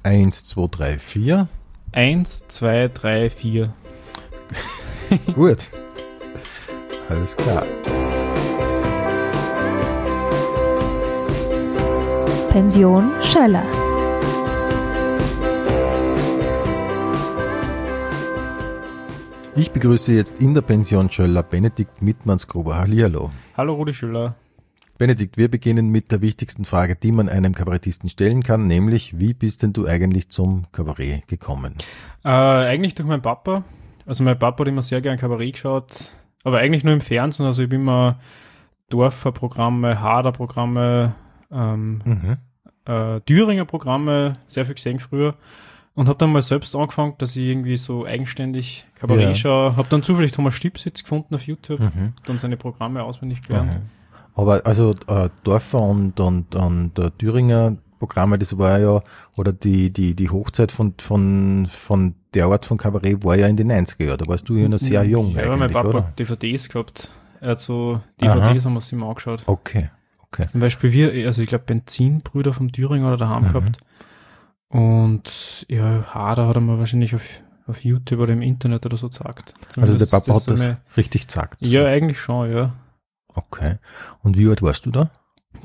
1, 2, 3, 4. 1, 2, 3, 4. Gut. Alles klar. Pension Schöller. Ich begrüße jetzt in der Pension Schöller Benedikt Mittmannsgruber. Hallihallo. Hallo Rudi Schöller. Benedikt, wir beginnen mit der wichtigsten Frage, die man einem Kabarettisten stellen kann, nämlich, wie bist denn du eigentlich zum Kabarett gekommen? Eigentlich durch meinen Papa. Also mein Papa hat immer sehr gern Kabarett geschaut, aber eigentlich nur im Fernsehen. Also ich habe immer Dorfer-Programme, Hader-Programme, Thüringer Programme, sehr viel gesehen früher. Und habe dann mal selbst angefangen, dass ich irgendwie so eigenständig Kabarett schaue. Habe dann zufällig Thomas Stipsitz gefunden auf YouTube, dann seine Programme auswendig gelernt. Aber also Dorfer und Thüringer Programme, das war ja, oder die Hochzeit von der Art von Kabarett war ja in den 90er Jahren. Da warst du ja noch sehr jung eigentlich, ja, mein Papa oder? hat DVDs gehabt. Er hat so DVDs, haben wir uns immer angeschaut. Okay. Zum Beispiel ich glaube Benzinbrüder vom Thüringer oder daheim gehabt. Und ja, Hader hat er mir wahrscheinlich auf YouTube oder im Internet oder so gesagt. Also der Papa hat das richtig gesagt? Ja, eigentlich schon, ja. Okay. Und wie alt warst du da?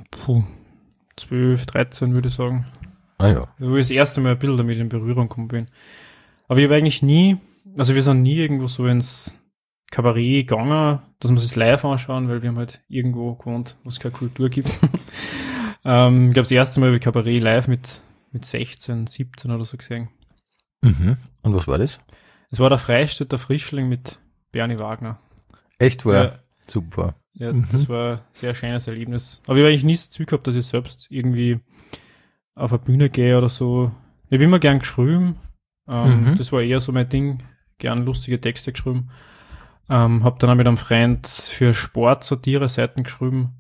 12, 13 würde ich sagen. Ah ja. Wo ich das erste Mal ein bisschen damit in Berührung gekommen bin. Aber ich habe eigentlich wir sind nie irgendwo so ins Kabarett gegangen, dass wir es live anschauen, weil wir haben halt irgendwo gewohnt, wo es keine Kultur gibt. Ich glaube, das erste Mal habe ich Kabarett live mit 16, 17 oder so gesehen. Und was war das? Es war der Freistädter Frischling mit Bernie Wagner. Echt war? Ja. Super. Ja, das war ein sehr schönes Erlebnis. Aber ich habe eigentlich nie das Ziel gehabt, dass ich selbst irgendwie auf eine Bühne gehe oder so. Ich habe immer gern geschrieben. Das war eher so mein Ding. Gern lustige Texte geschrieben. Habe dann auch mit einem Freund für Sport-Satire-Seiten geschrieben.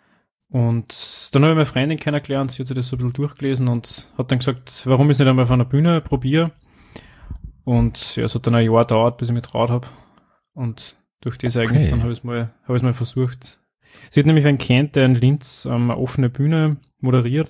Und dann habe ich meine Freundin kennengelernt, sie hat sich das so ein bisschen durchgelesen und hat dann gesagt, warum ich es nicht einmal auf einer Bühne probiere. Und ja, es hat dann ein Jahr gedauert, bis ich mich traut habe. Und durch das eigentlich, dann habe ich es mal versucht. Sie hat nämlich einen kennt, der in Linz eine offene Bühne moderiert.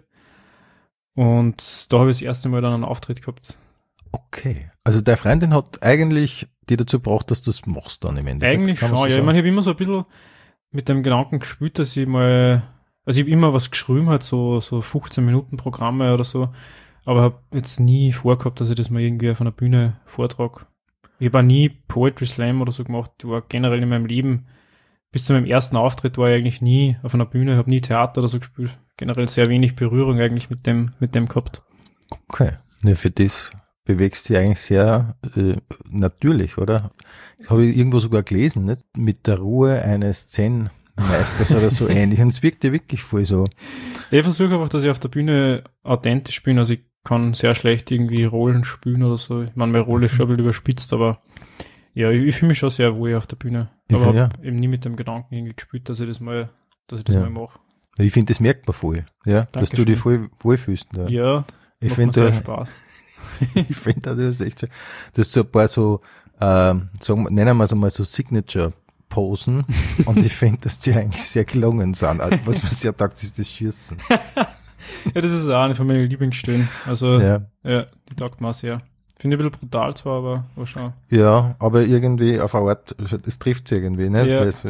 Und da habe ich das erste Mal dann einen Auftritt gehabt. Okay. Also deine Freundin hat eigentlich die dazu gebracht, dass du es machst dann im Endeffekt. Eigentlich schon, ja. Ich meine, ich habe immer so ein bisschen mit dem Gedanken gespielt, dass ich mal, also ich habe immer was geschrieben, halt so 15 Minuten Programme oder so, aber habe jetzt nie vorgehabt, dass ich das mal irgendwie auf einer Bühne vortrage. Ich habe auch nie Poetry Slam oder so gemacht. Ich war generell in meinem Leben, bis zu meinem ersten Auftritt war ich eigentlich nie auf einer Bühne, habe nie Theater oder so gespielt. Generell sehr wenig Berührung eigentlich mit dem gehabt. Okay. Ja, für das bewegst du dich eigentlich sehr natürlich, oder? Das habe ich irgendwo sogar gelesen, nicht? Mit der Ruhe eines Zen-Meisters oder so ähnlich. Und es wirkt ja wirklich voll so. Ich versuche einfach, dass ich auf der Bühne authentisch bin. Also ich kann sehr schlecht irgendwie Rollen spielen oder so. Ich meine, meine Rolle ist schon ein bisschen überspitzt, aber ja, ich fühle mich schon sehr wohl auf der Bühne. Aber habe eben nie mit dem Gedanken irgendwie gespielt, dass ich das mal mache. Ich finde, das merkt man voll, ja, dass du dich voll wohlfühlst. Ja, ich finde, Spaß. Ich finde, du hast echt so, du hast so ein paar so, nennen wir es einmal so Signature-Posen und ich finde, dass die eigentlich sehr gelungen sind. Also, was man sehr sagt, ist das Schießen. Ja, das ist auch eine von meinen Lieblingsstellen. Also, ja, die taugt mir auch sehr. Finde ich ein bisschen brutal zwar, aber schon. Ja, aber irgendwie auf eine Art, das trifft sie irgendwie, ne? Ja. So.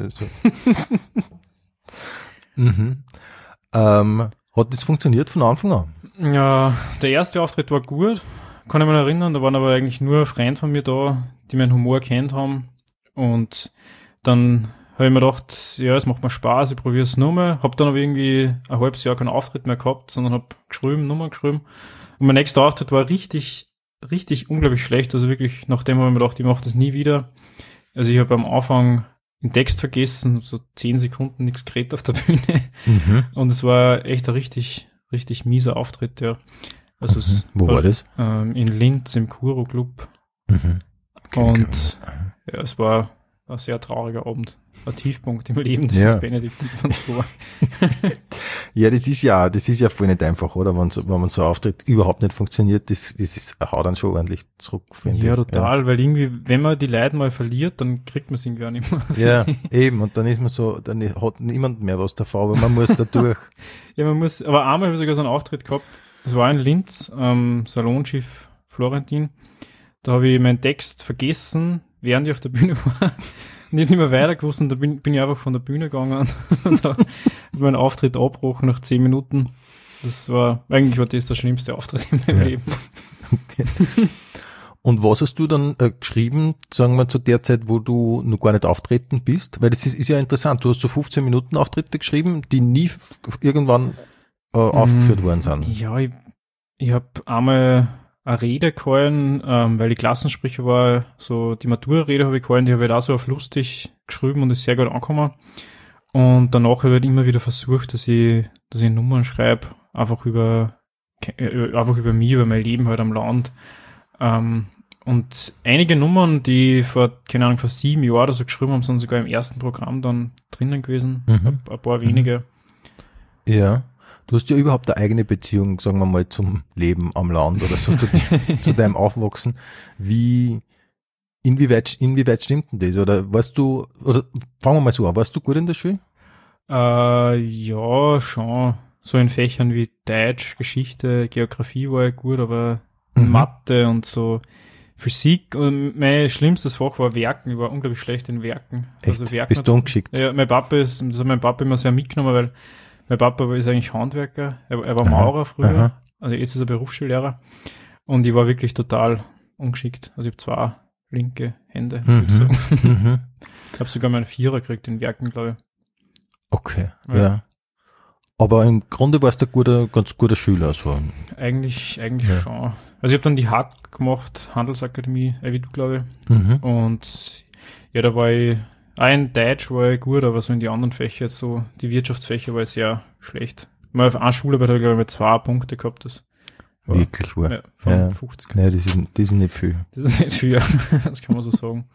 Hat das funktioniert von Anfang an? Ja, der erste Auftritt war gut, kann ich mich noch erinnern, da waren aber eigentlich nur Freunde von mir da, die meinen Humor kennt haben und dann habe ich mir gedacht, ja, es macht mir Spaß, ich probiere es nochmal, habe dann aber irgendwie ein halbes Jahr keinen Auftritt mehr gehabt, sondern habe Nummern geschrieben und mein nächster Auftritt war richtig unglaublich schlecht, also wirklich, nachdem habe ich mir gedacht, ich mache das nie wieder. Also ich habe am Anfang den Text vergessen, so 10 Sekunden nichts geredet auf der Bühne und es war echt ein richtig mieser Auftritt, ja. Also Wo war das? In Linz im Kuro Club. Und ja, es war ein sehr trauriger Abend. Ein Tiefpunkt im Leben des Benedikt Mittmannsgruber. Ja, das ist ja voll nicht einfach, oder? Wenn man so auftritt, überhaupt nicht funktioniert, das haut dann schon ordentlich zurück, finde ich. Ja, total, weil irgendwie, wenn man die Leute mal verliert, dann kriegt man es irgendwie auch nicht mehr. Ja, eben, und dann ist man so, dann hat niemand mehr was davon, aber man muss da durch. Ja, aber einmal habe ich sogar so einen Auftritt gehabt, Das war in Linz, Salonschiff Florentin. Da habe ich meinen Text vergessen, während ich auf der Bühne war. Und ich nicht mehr weiter gewusst und da bin ich einfach von der Bühne gegangen und habe meinen Auftritt abgebrochen nach 10 Minuten. Eigentlich war das der schlimmste Auftritt in meinem Leben. Okay. Und was hast du dann geschrieben, sagen wir, zu der Zeit, wo du noch gar nicht auftreten bist? Weil das ist ja interessant, du hast so 15 Minuten Auftritte geschrieben, die nie irgendwann aufgeführt worden sind. Ja, ich habe einmal eine Rede gehalten, weil ich Klassensprecher war, so die Matura-Rede habe ich gehalten, die habe ich auch so auf lustig geschrieben und ist sehr gut angekommen. Und danach habe ich halt immer wieder versucht, dass ich Nummern schreibe, einfach über mich, über mein Leben halt am Land. Und einige Nummern, die vor 7 Jahren oder so geschrieben haben, sind sogar im ersten Programm dann drinnen gewesen. Ein paar wenige. Ja. Du hast ja überhaupt eine eigene Beziehung, sagen wir mal, zum Leben am Land oder so, zu deinem Aufwachsen. Inwieweit stimmt denn das? Oder fangen wir mal so an, warst du gut in der Schule? Ja, schon. So in Fächern wie Deutsch, Geschichte, Geografie war ich gut, aber Mathe und so Physik. Und mein schlimmstes Fach war Werken. Ich war unglaublich schlecht in Werken. Echt? Also Werken bist du ungeschickt? Ja, mein Papa immer sehr mitgenommen, weil mein Papa ist eigentlich Handwerker. Er war Maurer früher. Aha. Also jetzt ist er Berufsschullehrer. Und ich war wirklich total ungeschickt. Also ich habe 2 linke Hände, würde ich sagen. Ich habe sogar meinen 4er gekriegt in Werken, glaube ich. Okay, ja. Aber im Grunde warst du ein ganz guter Schüler. So. Eigentlich schon. Also ich habe dann die Hack gemacht, Handelsakademie, wie du, glaube ich. Und ja, da war ich, auch in Deutsch war ich gut, aber so in die anderen Fächer, jetzt so die Wirtschaftsfächer war ich sehr schlecht. Mal auf einer Schularbeit habe ich, glaube ich, 2 Punkte gehabt. Das war, wirklich wahr. Ja, von 50. Ja, das ist nicht viel. Das ist nicht viel, das kann man so sagen.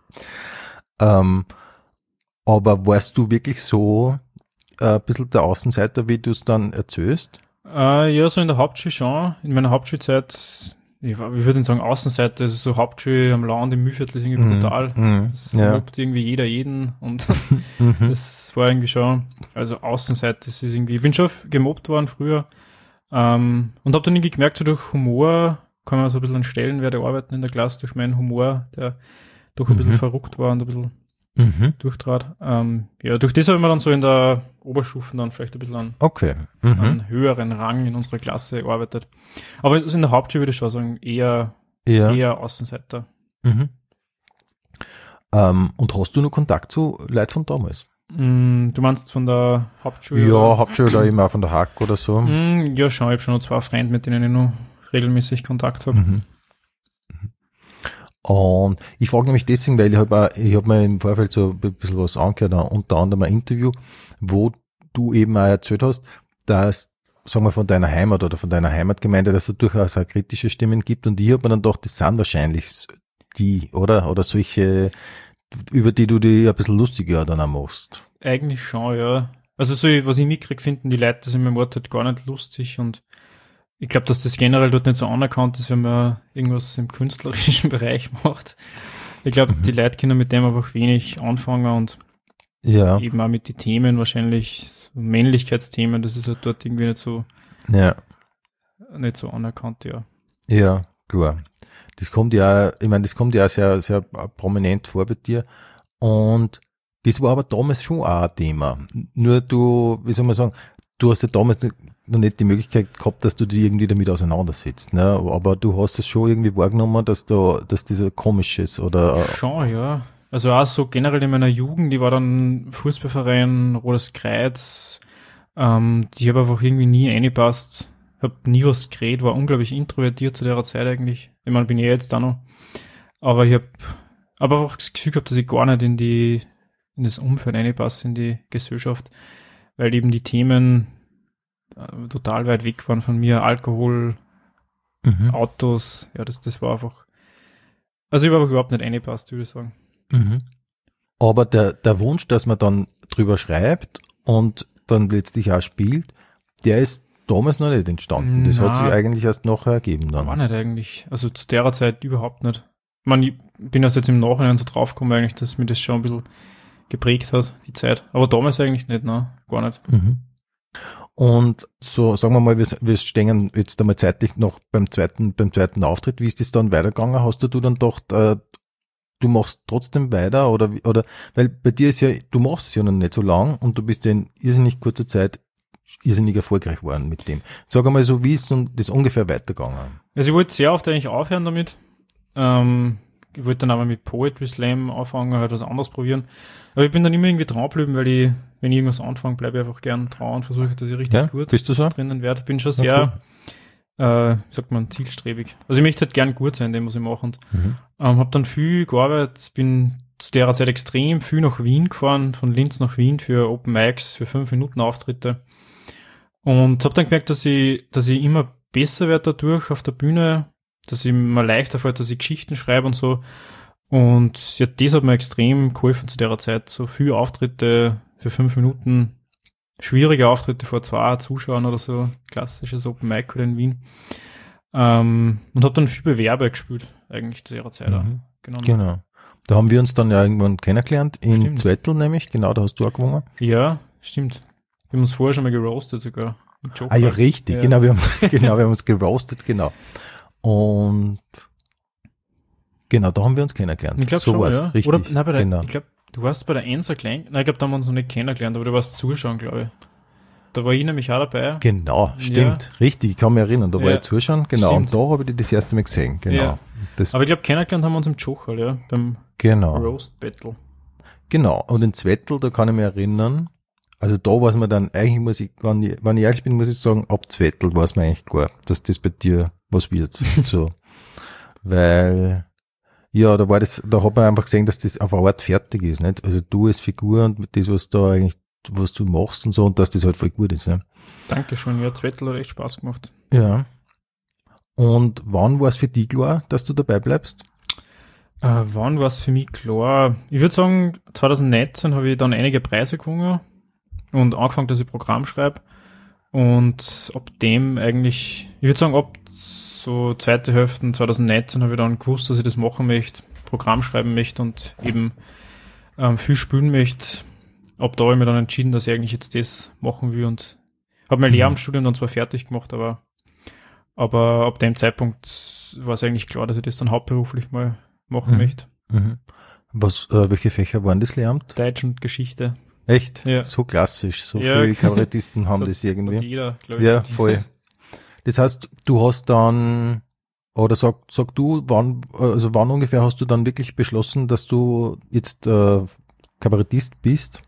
Aber warst du wirklich so ein bisschen der Außenseiter, wie du es dann erzählst? Ja, so in der Hauptschule schon. In meiner Hauptschulzeit, ich würde nicht sagen Außenseiter, also so Hauptschule am Land im Mühlviertel ist irgendwie brutal. Das lobt irgendwie jeder jeden und das war irgendwie schon, also Außenseiter, das ist irgendwie, ich bin schon gemobbt worden früher und habe dann irgendwie gemerkt, so durch Humor kann man so ein bisschen an Stellenwert arbeiten in der Klasse, durch meinen Humor, der doch ein bisschen verrückt war und ein bisschen durchtrat. Ja, durch das habe ich mir dann so in der Oberstufen dann vielleicht ein bisschen an höheren Rang in unserer Klasse gearbeitet. Aber also in der Hauptschule würde ich schon sagen, eher Außenseiter. Und hast du noch Kontakt zu Leuten von damals? Du meinst von der Hauptschule? Ja, Hauptschule oder immer auch von der Hack oder so? Ja, schon. Ich habe schon noch 2 Freunde, mit denen ich noch regelmäßig Kontakt habe. Und ich frage nämlich deswegen, weil ich hab mir im Vorfeld so ein bisschen was angehört, unter anderem ein Interview, wo du eben auch erzählt hast, dass, sagen wir, von deiner Heimat oder von deiner Heimatgemeinde, dass es durchaus auch kritische Stimmen gibt, und ich habe mir dann gedacht, das sind wahrscheinlich die, oder solche, über die du dich ein bisschen lustiger dann auch machst. Eigentlich schon, ja. Also so, was ich mitkriege, finden die Leute das in meinem Ort halt gar nicht lustig, und ich glaube, dass das generell dort nicht so anerkannt ist, wenn man irgendwas im künstlerischen Bereich macht. Ich glaube, die Leute können mit dem einfach wenig anfangen, und eben auch mit den Themen wahrscheinlich, Männlichkeitsthemen, das ist halt dort irgendwie nicht so anerkannt, ja. Ja, klar. Das kommt ja sehr, sehr prominent vor bei dir, und das war aber damals schon auch ein Thema. Nur du, wie soll man sagen, du hast ja damals noch nicht die Möglichkeit gehabt, dass du dich irgendwie damit auseinandersetzt, ne? Aber du hast es schon irgendwie wahrgenommen, dass dieser komisch ist, oder? Schon, ja. Also auch so generell in meiner Jugend, die war dann Fußballverein, Rotes Kreuz, die habe einfach irgendwie nie reingepasst, hab nie was geredet, war unglaublich introvertiert zu der Zeit eigentlich. Ich meine, bin ich jetzt auch noch. Aber ich habe einfach das Gefühl gehabt, dass ich gar nicht in das Umfeld reinpasse, in die Gesellschaft, weil eben die Themen total weit weg waren von mir. Alkohol, Autos, ja, das war einfach, also ich war einfach überhaupt nicht reingepasst, würde ich sagen. Aber der Wunsch, dass man dann drüber schreibt und dann letztlich auch spielt, der ist damals noch nicht entstanden. Das hat sich eigentlich erst nachher ergeben dann. War nicht eigentlich. Also zu der Zeit überhaupt nicht. Ich meine, ich bin erst jetzt im Nachhinein so draufgekommen eigentlich, dass mir das schon ein bisschen geprägt hat, die Zeit. Aber damals eigentlich nicht, ne? Gar nicht. Und so, sagen wir mal, wir stehen jetzt einmal zeitlich noch beim zweiten Auftritt. Wie ist das dann weitergegangen? Hast du dann gedacht, du machst trotzdem weiter oder, weil bei dir ist ja, du machst es ja noch nicht so lang und du bist ja in irrsinnig kurzer Zeit irrsinnig erfolgreich geworden mit dem. Sag einmal so, wie ist das ungefähr weitergegangen? Also ich wollte sehr oft eigentlich aufhören damit. Ich wollte dann aber mit Poetry Slam anfangen, halt was anderes probieren. Aber ich bin dann immer irgendwie dran geblieben, weil wenn ich irgendwas anfange, bleibe ich einfach gern dran und versuche, dass ich richtig gut bist du so? drinnen werde. Bin schon sehr, sagt man, zielstrebig. Also ich möchte halt gern gut sein in dem, was ich mache. Und habe dann viel gearbeitet, bin zu der Zeit extrem viel nach Wien gefahren, von Linz nach Wien für Open Mics, für 5 Minuten Auftritte. Und habe dann gemerkt, dass ich immer besser werde dadurch auf der Bühne, dass ich mir leichter fällt, dass ich Geschichten schreibe und so. Und ja, das hat mir extrem geholfen zu der Zeit. So viele Auftritte für 5 Minuten, schwierige Auftritte vor 2 Zuschauern oder so, klassisches Open Mic in Wien. Und habe dann viel Bewerber gespielt, eigentlich zu ihrer Zeit. Genau. Da haben wir uns dann ja irgendwann kennengelernt, in Zwettl nämlich, genau, da hast du auch gewonnen. Ja, stimmt. Wir haben uns vorher schon mal geroastet sogar. Ja, richtig, ja. Genau, wir haben uns geroastet, genau. Und genau, da haben wir uns kennengelernt. Ich glaube so schon, ja. Richtig, oder, nein, genau. Ich glaube, du warst bei der Enser Klein, nein, ich glaube, da haben wir uns noch nicht kennengelernt, aber du warst zuschauen, glaube ich. Da war ich nämlich auch dabei. Genau, stimmt, richtig, ich kann mich erinnern, da war ich zuschauen, genau, stimmt. Und da habe ich dich das erste Mal gesehen, genau. Ja. Aber ich glaube, kennengelernt haben wir uns im Jochal, ja, beim Roast Battle. Genau, und in Zwettl, da kann ich mich erinnern, also da war es mir dann, eigentlich wenn ich ehrlich bin, muss ich sagen, ab Zwettl war es mir eigentlich klar, dass das bei dir was wird, so. Weil, ja, da hat man einfach gesehen, dass das auf eine Art fertig ist, nicht? Also du als Figur und das, was du machst und so, und dass das halt voll gut ist, ne? Dankeschön, ja, Zwettl hat echt Spaß gemacht. Ja. Und wann war es für dich klar, dass du dabei bleibst? Wann war es für mich klar? Ich würde sagen, 2019 habe ich dann einige Preise gewonnen und angefangen, dass ich Programm schreibe. Und ab dem eigentlich, ich würde sagen, ab so zweite Hälfte 2019 habe ich dann gewusst, dass ich das machen möchte, Programm schreiben möchte und eben viel spielen möchte. Ab da habe ich mir dann entschieden, dass ich eigentlich jetzt das machen will und habe mein Lehramtsstudium dann zwar fertig gemacht, aber ab dem Zeitpunkt war es eigentlich klar, dass ich das dann hauptberuflich mal machen möchte. Welche Fächer waren das Lehramt? Deutsch und Geschichte. Echt? Ja. So klassisch, so viele Kabarettisten haben das irgendwie. Jeder, glaube ich. Ja, voll. Das heißt, du hast dann, oder sag du, wann ungefähr hast du dann wirklich beschlossen, dass du jetzt Kabarettist bist?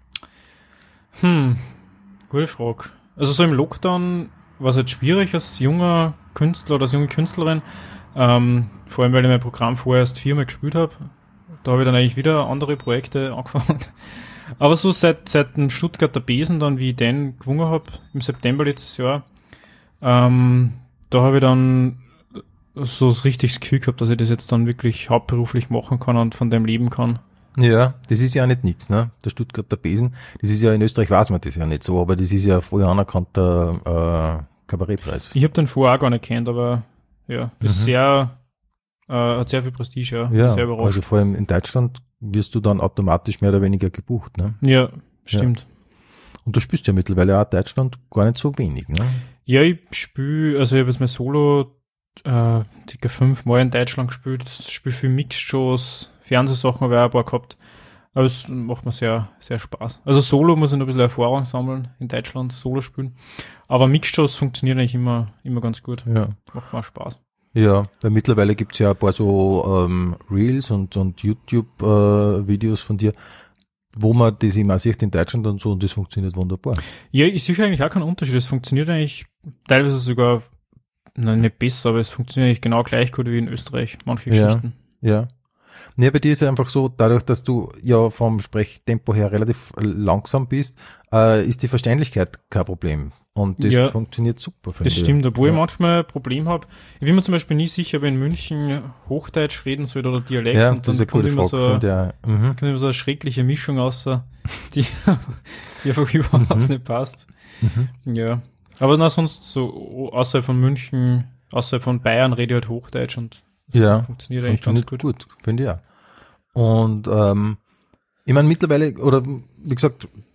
Gute Frage. Also so im Lockdown war es halt schwierig als junger Künstler oder als junge Künstlerin, vor allem, weil ich mein Programm vorher erst 4-mal gespielt habe. Da habe ich dann eigentlich wieder andere Projekte angefangen. Aber so seit dem Stuttgarter Besen dann, wie ich den gewonnen habe, im September letztes Jahr, da habe ich dann so richtig das Gefühl gehabt, dass ich das jetzt dann wirklich hauptberuflich machen kann und von dem leben kann. Ja, das ist ja nicht nichts, ne? Der Stuttgarter Besen, das ist ja in Österreich, weiß man das ja nicht so, aber das ist ja voll anerkannter Kabarettpreis. Ich habe den vorher auch gar nicht kennt, aber ja, das ist hat sehr viel Prestige, ja. Sehr überrascht. Also vor allem in Deutschland wirst du dann automatisch mehr oder weniger gebucht, ne? Ja, stimmt. Ja. Und du spielst ja mittlerweile auch in Deutschland gar nicht so wenig, ne? Ja, ich habe jetzt mein Solo ca. 5-mal in Deutschland gespielt, spiele viel Mixshows, Fernsehsachen habe ich auch ein paar gehabt, aber es macht mir sehr, sehr Spaß. Also Solo muss ich noch ein bisschen Erfahrung sammeln in Deutschland, Solo spielen, aber Mixshows funktionieren eigentlich immer ganz gut. Ja. Macht mir auch Spaß. Ja, weil mittlerweile gibt's ja ein paar so Reels und YouTube-Videos von dir, wo man das immer sieht in Deutschland und so, und das funktioniert wunderbar. Ja, ich sehe eigentlich auch keinen Unterschied. Es funktioniert eigentlich teilweise sogar, nicht besser, aber es funktioniert eigentlich genau gleich gut wie in Österreich, manche Geschichten. Ja. Nee, bei dir ist ja einfach so, dadurch, dass du ja vom Sprechtempo her relativ langsam bist, ist die Verständlichkeit kein Problem. Und das funktioniert super, finde ich. Das stimmt, obwohl ich manchmal ein Problem habe. Ich bin mir zum Beispiel nie sicher, ob ich in München Hochdeutsch reden soll oder Dialekt. Ja, und das ist eine gute Frage. Kommt immer so eine schreckliche Mischung raus, die einfach überhaupt nicht passt. Ja. Aber sonst so außerhalb von München, außerhalb von Bayern rede ich halt Hochdeutsch und funktioniert eigentlich ganz gut. Finde ich auch. Und ich meine mittlerweile, oder wie gesagt,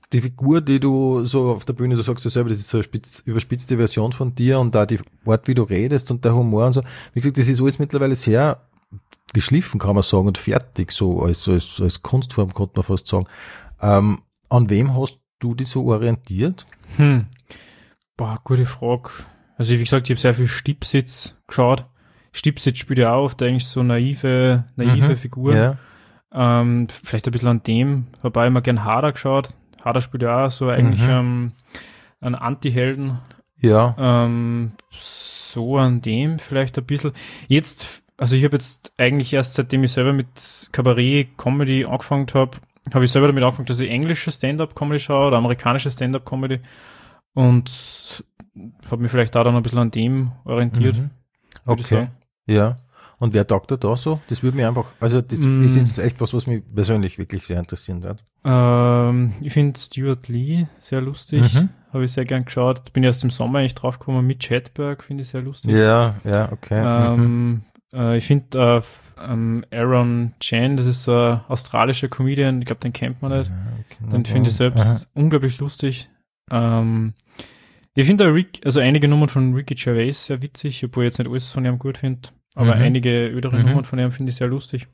die Figur, die du so auf der Bühne, du sagst ja selber, das ist so eine überspitzte Version von dir und da die Art, wie du redest und der Humor und so. Wie gesagt, das ist alles mittlerweile sehr geschliffen, kann man sagen, und fertig, so als Kunstform, könnte man fast sagen. An wem hast du dich so orientiert? Gute Frage. Also wie gesagt, ich habe sehr viel Stipsitz geschaut. Stipsitz spielt ja auch oft eigentlich so naive Figuren. Ja. Vielleicht ein bisschen an dem, habe ich immer gern Harder geschaut. Harder spielt ja auch so eigentlich einen Anti-Helden. Ja. So an dem vielleicht ein bisschen. Jetzt, also ich habe jetzt eigentlich erst, seitdem ich selber mit Kabarett-Comedy angefangen habe ich selber damit angefangen, dass ich englische Stand-Up-Comedy schaue oder amerikanische Stand-Up-Comedy und habe mich vielleicht da dann ein bisschen an dem orientiert. Okay, ja. Und wer taugt da so? Das würde mich einfach, also das ist jetzt echt was mich persönlich wirklich sehr interessiert hat. Ich finde Stuart Lee sehr lustig, habe ich sehr gern geschaut. Bin erst im Sommer eigentlich draufgekommen, Mitch Hedberg finde ich sehr lustig. Ja, okay. Ich finde Aaron Chan, das ist so ein australischer Comedian, ich glaube, den kennt man nicht. Den finde ich selbst unglaublich lustig. Ich finde also einige Nummern von Ricky Gervais sehr witzig, obwohl ich jetzt nicht alles von ihm gut finde, aber einige ödere Nummern von ihm finde ich sehr lustig.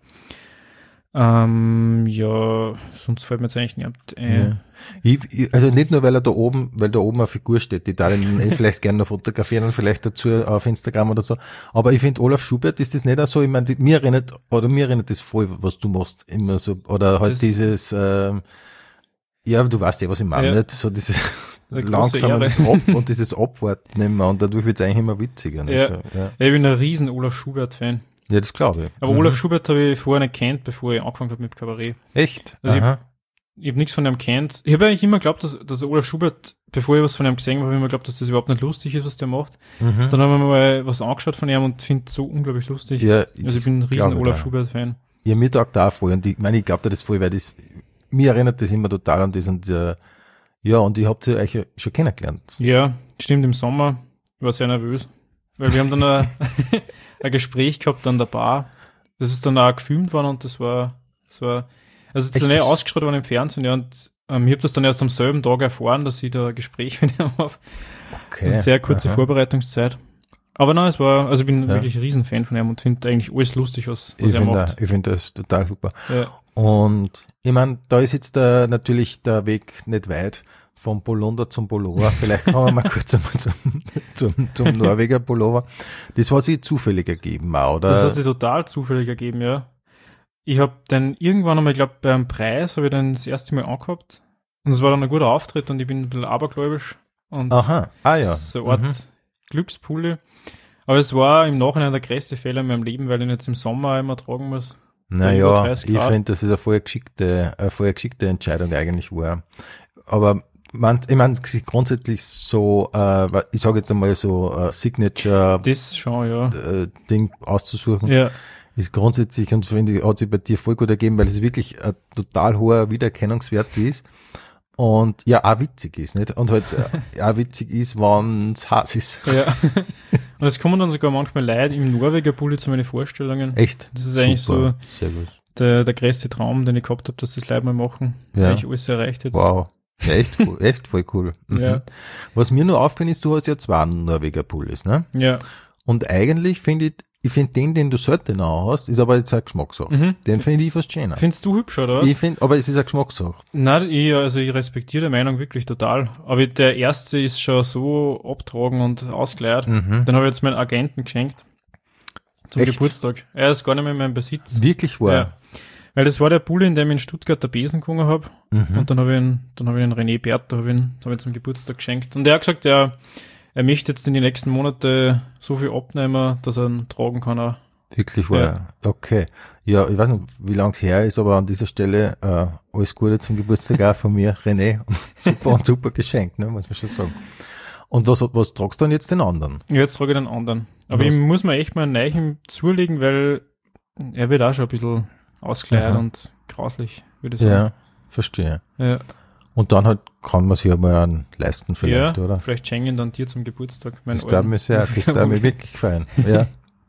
Ja, sonst fällt mir jetzt eigentlich nicht ein. Ja. Also nicht nur, weil da oben eine Figur steht, die da vielleicht gerne noch fotografieren und vielleicht dazu auf Instagram oder so. Aber ich finde, Olaf Schubert ist das nicht auch so, ich meine, mir erinnert das voll, was du machst, immer so, oder halt dieses, ja, du weißt ja, was ich meine, nicht? So dieses langsam und dieses Abwarten immer und dadurch wird es eigentlich immer witziger. Ja. So, ja. Ich bin ein riesen Olaf Schubert-Fan. Ja, das glaube ich. Aber Olaf Schubert habe ich vorher nicht kennt, bevor ich angefangen habe mit Kabarett. Echt? Also ich hab nichts von ihm kennt. Ich habe eigentlich immer geglaubt, dass Olaf Schubert, bevor ich was von ihm gesehen habe, habe ich immer geglaubt, dass das überhaupt nicht lustig ist, was der macht. Dann haben wir mal was angeschaut von ihm und finde es so unglaublich lustig. Ja, also ich bin ein riesen Olaf Schubert-Fan. Ja, mir taugt auch voll. Und ich glaube das voll, weil mir erinnert das immer total an das und ja, und ich habt ihr euch ja schon kennengelernt. Ja, stimmt, im Sommer. Ich war sehr nervös. Weil wir haben dann ein Gespräch gehabt an der Bar. Das ist dann auch gefilmt worden und das war also das ist dann ausgestrahlt worden im Fernsehen, ja, und ich habe das dann erst am selben Tag erfahren, dass ich da ein Gespräch mit ihm habe. Okay. Eine sehr kurze Vorbereitungszeit. Aber nein, also ich bin wirklich ein Riesenfan von ihm und finde eigentlich alles lustig, was er macht. Ich finde das total super. Ja. Und ich meine, da ist jetzt natürlich der Weg nicht weit vom Polunder zum Pullover. Vielleicht kommen wir mal kurz zum Norweger Pullover. Das hat sich zufällig ergeben auch, oder? Das hat sich total zufällig ergeben, ja. Ich habe dann irgendwann einmal, ich glaube, beim Preis habe ich dann das erste Mal angehabt. Und es war dann ein guter Auftritt und ich bin ein bisschen abergläubisch. Und so eine Art Glückspulli. Aber es war im Nachhinein der größte Fehler in meinem Leben, weil ich jetzt im Sommer immer tragen muss. Naja, ich finde, das ist eine voll geschickte Entscheidung eigentlich war. Aber ich meine, grundsätzlich so, ich sage jetzt einmal so Signature das schon, ja. Ding auszusuchen, ist grundsätzlich, und finde ich, hat sich bei dir voll gut ergeben, weil es wirklich ein total hoher Wiedererkennungswert ist und ja, auch witzig ist, nicht? Und halt auch witzig ist, wenn es heiß ist. Ja. Und es kommen dann sogar manchmal Leute im Norweger Pulli zu meinen Vorstellungen. Echt? Das ist eigentlich super. Sehr gut. Der größte Traum, den ich gehabt habe, dass das Leute mal machen. Ja. Eigentlich alles erreicht jetzt. Wow. Ja, echt voll cool. Ja. Was mir nur auffällt, ist, du hast ja 2 Norweger Pullis, ne? Ja. Und eigentlich finde ich den du selten auch hast, ist aber jetzt eine Geschmackssache. Den finde ich fast schöner. Findest du hübscher, oder? Ich finde, aber es ist eine Geschmackssache. Nein, ich respektiere die Meinung wirklich total. Aber der erste ist schon so abtragen und ausgeleiert. Den habe ich jetzt meinen Agenten geschenkt. Zum Geburtstag. Er ist gar nicht mehr in meinem Besitz. Wirklich wahr? Ja. Weil das war der Pulli, in dem ich in Stuttgart der Besen gewonnen habe. Und dann habe ich den René Bert, da habe ich zum Geburtstag geschenkt. Und er hat gesagt, er möchte jetzt in den nächsten Monaten so viel abnehmen, dass er ihn tragen kann auch. Wirklich wahr? Ja. Okay. Ja, ich weiß nicht, wie lange es her ist, aber an dieser Stelle alles Gute zum Geburtstag auch von mir, René. Super Geschenk, ne, muss man schon sagen. Und was tragst du dann jetzt den anderen? Ja, jetzt trage ich den anderen. Aber ich muss mir echt mal einen neuen zulegen, weil er wird auch schon ein bisschen ausgeleiert und grauslich, würde ich sagen. Ja, verstehe. Ja. Und dann halt kann man sich ja mal einen leisten vielleicht, oder? Vielleicht schenken dann dir zum Geburtstag. Das darf mir wirklich gefallen. Ja.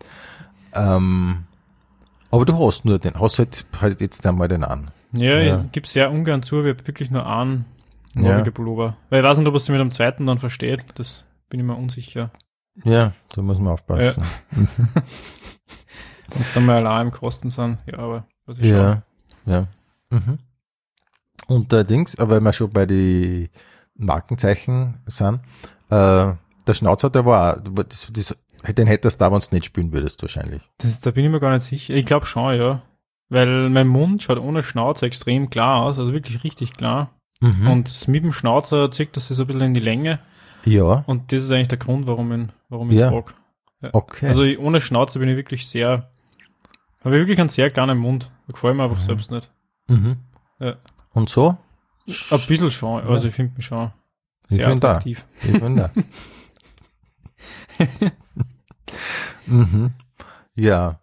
Aber du hast nur halt jetzt einmal den an. Ja, ich gebe sehr ungern zu, ich habe wirklich nur einen Norweger Pullover. Weil ich weiß nicht, ob es sich mit dem zweiten dann versteht. Das bin ich mir unsicher. Ja, da muss man aufpassen. Ja. Wenn es dann mal allein im Kosten sind. Ja, aber was ich Ja. Mhm. Und allerdings, weil wir schon bei die Markenzeichen sind, der Schnauzer, der war auch, den hättest du da, wenn du nicht spielen würdest, wahrscheinlich. Da bin ich mir gar nicht sicher. Ich glaube schon, ja. Weil mein Mund schaut ohne Schnauzer extrem klar aus, also wirklich richtig klar. Mhm. Und mit dem Schnauzer zieht das so ein bisschen in die Länge. Ja. Und das ist eigentlich der Grund, warum ich Ja. frage. Ja. Okay. Also ohne Schnauzer bin ich wirklich habe ich wirklich einen sehr kleinen Mund. Da gefällt mir einfach selbst nicht. Mhm. Ja. Und so? Ein bisschen schon, also ich finde mich schon Ich sehr bin da. attraktiv. Ich bin da. Mhm. Ja.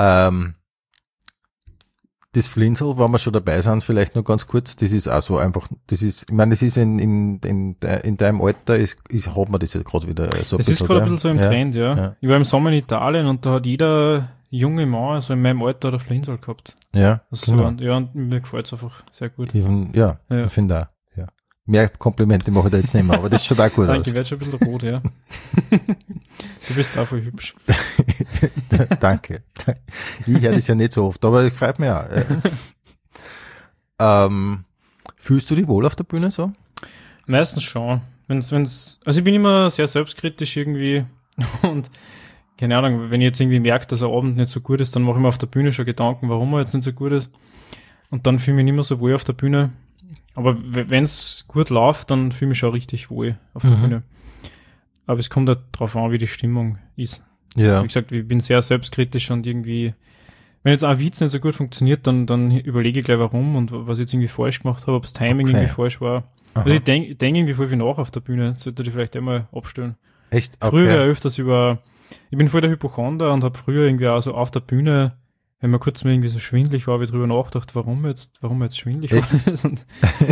Das Flinsel, wenn wir schon dabei sind, vielleicht noch ganz kurz, das ist auch so einfach, ich meine, das ist in deinem Alter, hat man das ja gerade wieder so ein Es ist gerade ein bisschen so im Trend, ja. Ja. Ich war im Sommer in Italien und da hat jeder junge Mann, also in meinem Alter, der Flinsel gehabt. Ja, Also genau. und mir gefällt es einfach sehr gut. Ja, Ja. ich finde auch, ja. Mehr Komplimente mache ich da jetzt nicht mehr, aber das schaut auch gut Danke, aus. ich werde schon ein bisschen rot, ja. Du bist auch voll hübsch. Danke. Ich höre das ja nicht so oft, aber es freut mich auch. Ja. Fühlst du dich wohl auf der Bühne so? Meistens schon. Also ich bin immer sehr selbstkritisch irgendwie und keine Ahnung, wenn ich jetzt irgendwie merke, dass ein Abend nicht so gut ist, dann mache ich mir auf der Bühne schon Gedanken, warum er jetzt nicht so gut ist. Und dann fühle ich mich nicht mehr so wohl auf der Bühne. Aber wenn es gut läuft, dann fühle ich mich schon richtig wohl auf der Bühne. Aber es kommt halt drauf an, wie die Stimmung ist. Ja. Wie gesagt, ich bin sehr selbstkritisch und irgendwie, wenn jetzt ein Witz nicht so gut funktioniert, dann überlege ich gleich warum und was ich jetzt irgendwie falsch gemacht habe, ob das Timing irgendwie falsch war. Aha. Also ich denke irgendwie voll viel nach auf der Bühne. Sollte ich vielleicht einmal abstellen. Echt? Früher war öfters ich bin voll der Hypochonder und habe früher irgendwie auch so auf der Bühne, wenn man kurz mal irgendwie so schwindelig war, habe ich drüber nachgedacht, warum jetzt schwindelig war das und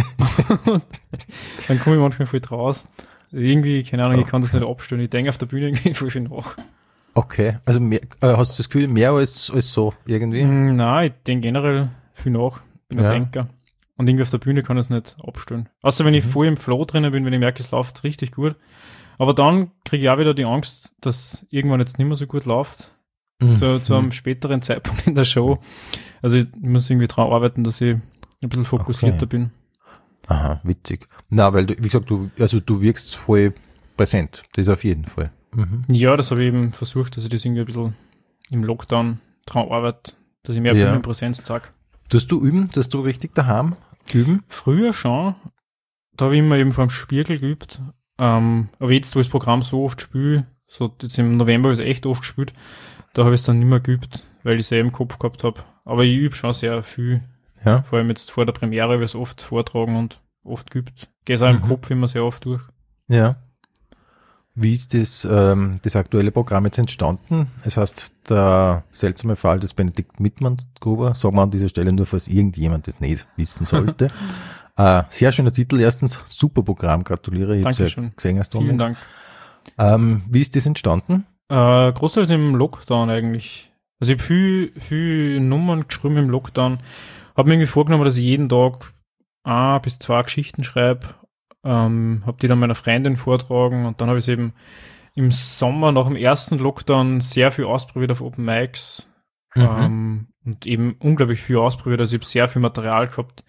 dann komme ich manchmal voll draus. Irgendwie, keine Ahnung, ich kann das nicht abstellen. Ich denke auf der Bühne irgendwie voll viel nach. Okay, also mehr, hast du das Gefühl, mehr als so irgendwie? Nein, ich denke generell viel nach. Bin ein Denker. Und irgendwie auf der Bühne kann ich es nicht abstellen. Außer wenn ich voll im Flow drinnen bin, wenn ich merke, es läuft richtig gut. Aber dann kriege ich auch wieder die Angst, dass irgendwann jetzt nicht mehr so gut läuft. Zu einem späteren Zeitpunkt in der Show. Also ich muss irgendwie daran arbeiten, dass ich ein bisschen fokussierter bin. Aha, witzig. Na, weil du, wie gesagt, du wirkst voll präsent. Das auf jeden Fall. Mhm. Ja, das habe ich eben versucht, dass ich das irgendwie ein bisschen im Lockdown dran arbeite, dass ich mehr Bühnenpräsenz zeige. Tust du üben, dass du richtig daheim üben? Früher schon. Da habe ich immer eben vor dem Spiegel geübt. Aber jetzt, wo ich das Programm so oft spiele, so jetzt im November habe ich es echt oft gespielt, da habe ich es dann nicht mehr geübt, weil ich es ja im Kopf gehabt habe. Aber ich übe schon sehr viel. Ja. Vor allem jetzt vor der Premiere habe ich es oft vortragen und oft geübt. Gehe es auch im Kopf immer sehr oft durch. Ja. Wie ist das aktuelle Programm jetzt entstanden? Es heißt, der seltsame Fall des Benedikt Mittmann-Gruber, sagen wir an dieser Stelle nur, falls irgendjemand das nicht wissen sollte. Sehr schöner Titel, erstens, super Programm, gratuliere, ich habe es ja gesehen erst. Vielen Dank. Wie ist das entstanden? Großteils im Lockdown eigentlich. Also ich habe viel Nummern geschrieben im Lockdown, habe mir irgendwie vorgenommen, dass ich jeden Tag 1 bis 2 Geschichten schreibe, habe die dann meiner Freundin vortragen und dann habe ich es eben im Sommer nach dem ersten Lockdown sehr viel ausprobiert auf Open Mics und eben unglaublich viel ausprobiert, also ich habe sehr viel Material gehabt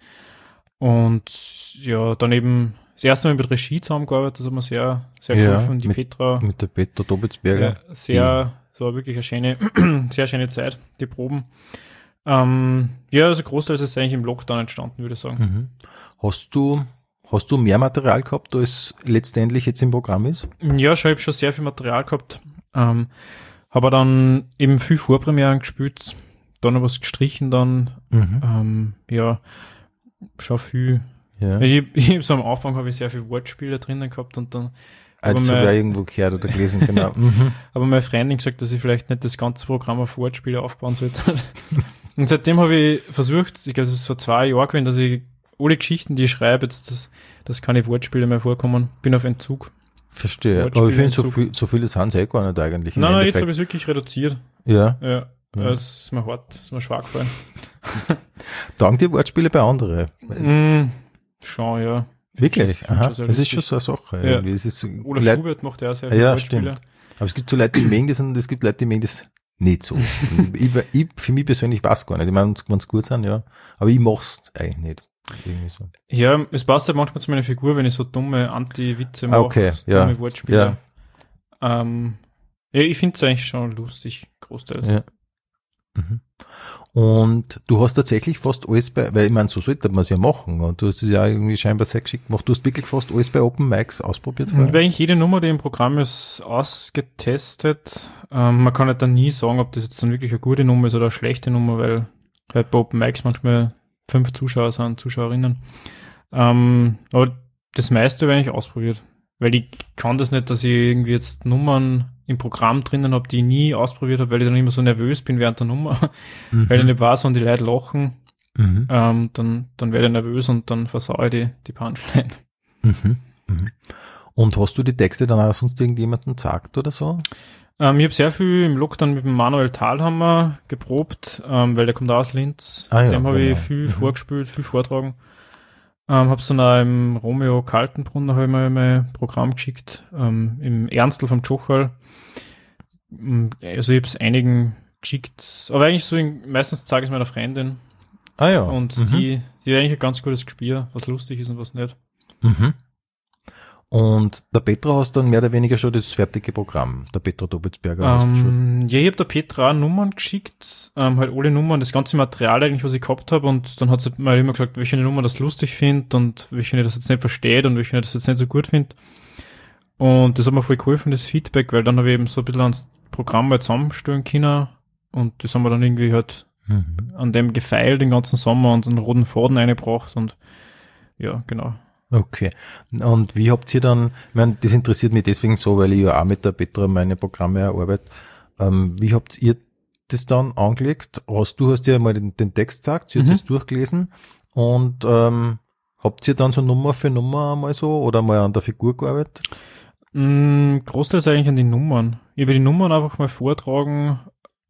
und ja, dann eben das erste Mal mit Regie zusammengearbeitet, das hat mir sehr, sehr geholfen, die Petra. Mit der Petra Dobitzberger. Ja, so war wirklich eine sehr schöne Zeit, die Proben. Also großteils ist es eigentlich im Lockdown entstanden, würde ich sagen. Hast du mehr Material gehabt, als letztendlich jetzt im Programm ist? Ja, ich habe schon sehr viel Material gehabt. Habe dann eben viel Vorpremieren gespielt, dann noch was gestrichen dann. Schon viel. Ja. Ich so am Anfang habe ich sehr viel Wortspiele drinnen gehabt und dann Also sogar irgendwo gehört oder gelesen, genau. Aber meine Freundin gesagt, dass ich vielleicht nicht das ganze Programm auf Wortspiele aufbauen sollte. Und seitdem habe ich versucht, ich glaube, es ist vor 2 Jahren gewesen, dass ich alle Geschichten, die ich schreibe, jetzt, dass keine Wortspiele mehr vorkommen. Bin auf Entzug. Verstehe. Aber ich finde, so viele sind es gar nicht eigentlich. Nein, jetzt habe ich es wirklich reduziert. Ja. Das ist mir hart, das ist mir schwer gefallen. Taugen die Wortspiele bei anderen? Schon, ja. Wirklich? Aha, sehr das ist lustig. schon so eine Sache. Ja. Irgendwie. Es ist so Oder Leute- Schubert macht ja auch sehr Ja, Rollenspiele. stimmt. Aber es gibt so Leute, die mögen das und es gibt Leute, die mögen das nicht so. Für mich persönlich weiß gar nicht. Ich meine, wenn es gut sind, ja. Aber ich mach's eigentlich nicht. Irgendwie so. Ja, es passt halt manchmal zu meiner Figur, wenn ich so dumme Anti-Witze mache, Okay, so ja. dumme Wortspiele. Ja, ich finde es eigentlich schon lustig, großteils. Ja. Mhm. Und du hast tatsächlich fast alles weil ich meine, so sollte man es ja machen. Und du hast es ja irgendwie scheinbar sehr geschickt gemacht. Du hast wirklich fast alles bei Open Mics ausprobiert Und vorher? bei eigentlich jede Nummer, die im Programm ist, ausgetestet. Man kann halt dann nie sagen, ob das jetzt dann wirklich eine gute Nummer ist oder eine schlechte Nummer, weil halt bei Open Mics manchmal 5 Zuschauer sind, Zuschauerinnen. Aber das meiste habe ich eigentlich ausprobiert. Weil ich kann das nicht, dass ich irgendwie jetzt Nummern im Programm drinnen habe, die ich nie ausprobiert habe, weil ich dann immer so nervös bin während der Nummer, weil ich nicht weiß, und die Leute lachen, Mhm. dann werde ich nervös und dann versaue ich die Punchline. Mhm. Mhm. Und hast du die Texte dann auch sonst irgendjemandem gesagt oder so? Ich habe sehr viel im Lockdown mit dem Manuel Thalhammer geprobt, weil der kommt aus Linz. Ah ja, Dem habe genau. ich viel vorgespielt, viel vortragen. Hab's dann auch im Romeo Kaltenbrunner habe ich mal mein Programm geschickt, im Ernstl vom Tschochal. Also ich habe es einigen geschickt, aber eigentlich so meistens zeige ich es meiner Freundin Ah ja. und Mhm. die hat eigentlich ein ganz gutes Gespür, was lustig ist und was nicht. Mhm. Und der Petra hast dann mehr oder weniger schon das fertige Programm, der Petra Dobitzberger hast du schon. Ja, ich habe der Petra auch Nummern geschickt, halt alle Nummern, das ganze Material eigentlich, was ich gehabt habe, und dann hat sie mal immer gesagt, welche Nummer das lustig findet und welche das jetzt nicht versteht und welche das jetzt nicht so gut findet. Und das hat mir voll geholfen, das Feedback, weil dann habe ich eben so ein bisschen ans Programm mal zusammenstellen können und das haben wir dann irgendwie halt Mhm. an dem gefeilt den ganzen Sommer und einen roten Faden reingebracht und ja, genau. Okay. Und wie habt ihr dann, ich meine, das interessiert mich deswegen so, weil ich ja auch mit der Petra meine Programme erarbeite. Wie habt ihr das dann angelegt? Du hast ja mal den Text gesagt, sie hat es durchgelesen und habt ihr dann so Nummer für Nummer mal so oder mal an der Figur gearbeitet? Großteils eigentlich an die Nummern. Ich habe die Nummern einfach mal vortragen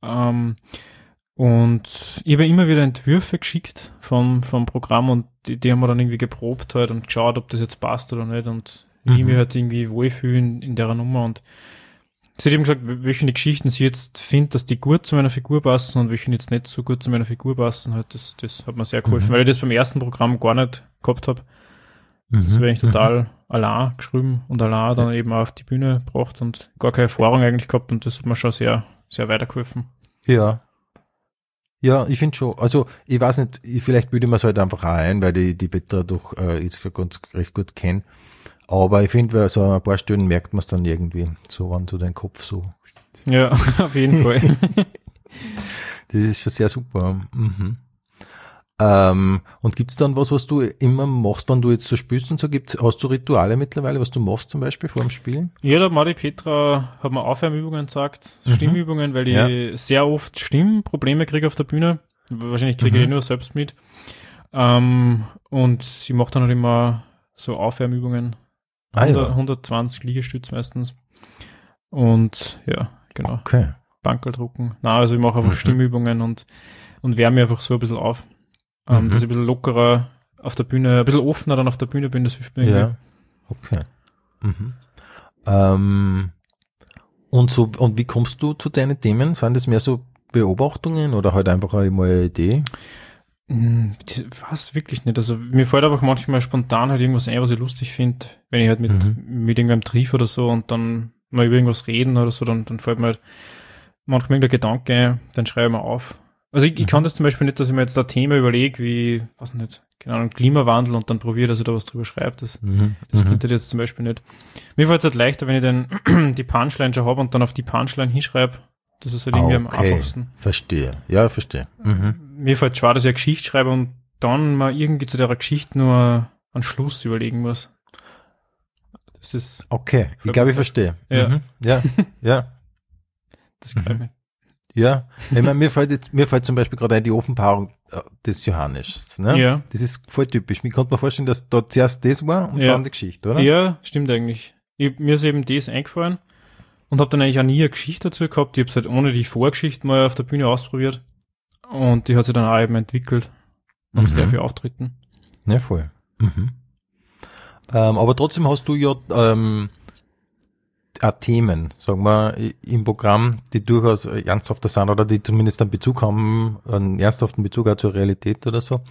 und ich habe immer wieder Entwürfe geschickt vom Programm und die haben wir dann irgendwie geprobt halt und geschaut, ob das jetzt passt oder nicht und wie ich mich halt irgendwie wohlfühle in der Nummer und sie hat eben gesagt, welche Geschichten sie jetzt findet, dass die gut zu meiner Figur passen und welche jetzt nicht so gut zu meiner Figur passen. Halt das hat mir sehr geholfen, weil ich das beim ersten Programm gar nicht gehabt habe. Das wäre eigentlich total allein geschrieben und allein dann eben auch auf die Bühne gebracht und gar keine Erfahrung eigentlich gehabt und das hat mir schon sehr, sehr weitergeholfen. Ja. Ja, ich finde schon, also ich weiß nicht, vielleicht bilde ich mir es halt einfach auch ein, weil ich die Petra doch jetzt recht gut kenne. Aber ich finde, bei so ein paar Stellen merkt man es dann irgendwie, so wenn so dein Kopf so. Ja, auf jeden Fall. Das ist schon sehr super. Mhm. Und gibt's dann was du immer machst, wenn du jetzt so spielst und so, hast du Rituale mittlerweile, was du machst zum Beispiel vor dem Spielen? Ja, da hat die Petra hat mir Aufwärmübungen gesagt, Stimmübungen, weil ich sehr oft Stimmprobleme kriege auf der Bühne. Wahrscheinlich kriege ich die nur selbst mit. Und sie macht dann halt immer so Aufwärmübungen. 120 Liegestütz meistens. Und ja, genau. Okay. Bankerl drucken. Nein, also ich mache einfach Stimmübungen und wärme einfach so ein bisschen auf. Dass ich ein bisschen lockerer auf der Bühne, ein bisschen offener dann auf der Bühne bin, das hilft mir irgendwie. Ja, okay. Und wie kommst du zu deinen Themen? Sind das mehr so Beobachtungen oder halt einfach einmal eine Idee? Was wirklich nicht. Also mir fällt einfach manchmal spontan halt irgendwas ein, was ich lustig finde, wenn ich halt mit irgendwem triff oder so und dann mal über irgendwas reden oder so, dann fällt mir halt manchmal irgendein Gedanke ein, dann schreibe ich mir auf. Also ich kann das zum Beispiel nicht, dass ich mir jetzt ein Thema überlege, wie, was nicht, keine Ahnung, Klimawandel und dann probiere, dass ich da was drüber schreibe. Das könnte jetzt zum Beispiel nicht. Mir fällt es halt leichter, wenn ich dann die Punchline schon habe und dann auf die Punchline hinschreibe. Das ist halt irgendwie am einfachsten. Verstehe. Ja, verstehe. Mir fällt es schwer, dass ich eine Geschichte schreibe und dann mal irgendwie zu der Geschichte nur einen Schluss überlegen muss. Das ist... Okay, ich glaube, ich verstehe. Ja. Ja. Das gefällt mir. Ja, ich meine, mir fällt zum Beispiel gerade ein, die Offenbarung des Johannes. Ne? Ja. Das ist voll typisch. Mir konnte man vorstellen, dass da zuerst das war und dann die Geschichte, oder? Ja, stimmt eigentlich. Mir ist eben das eingefallen und habe dann eigentlich auch nie eine Geschichte dazu gehabt. Ich habe es halt ohne die Vorgeschichte mal auf der Bühne ausprobiert und die hat sich dann auch eben entwickelt nach sehr viel Auftritten. Ja, voll. Aber trotzdem hast du ja auch Themen, sagen wir, im Programm, die durchaus ernsthafter sind oder die zumindest einen Bezug haben, einen ernsthaften Bezug auch zur Realität oder so.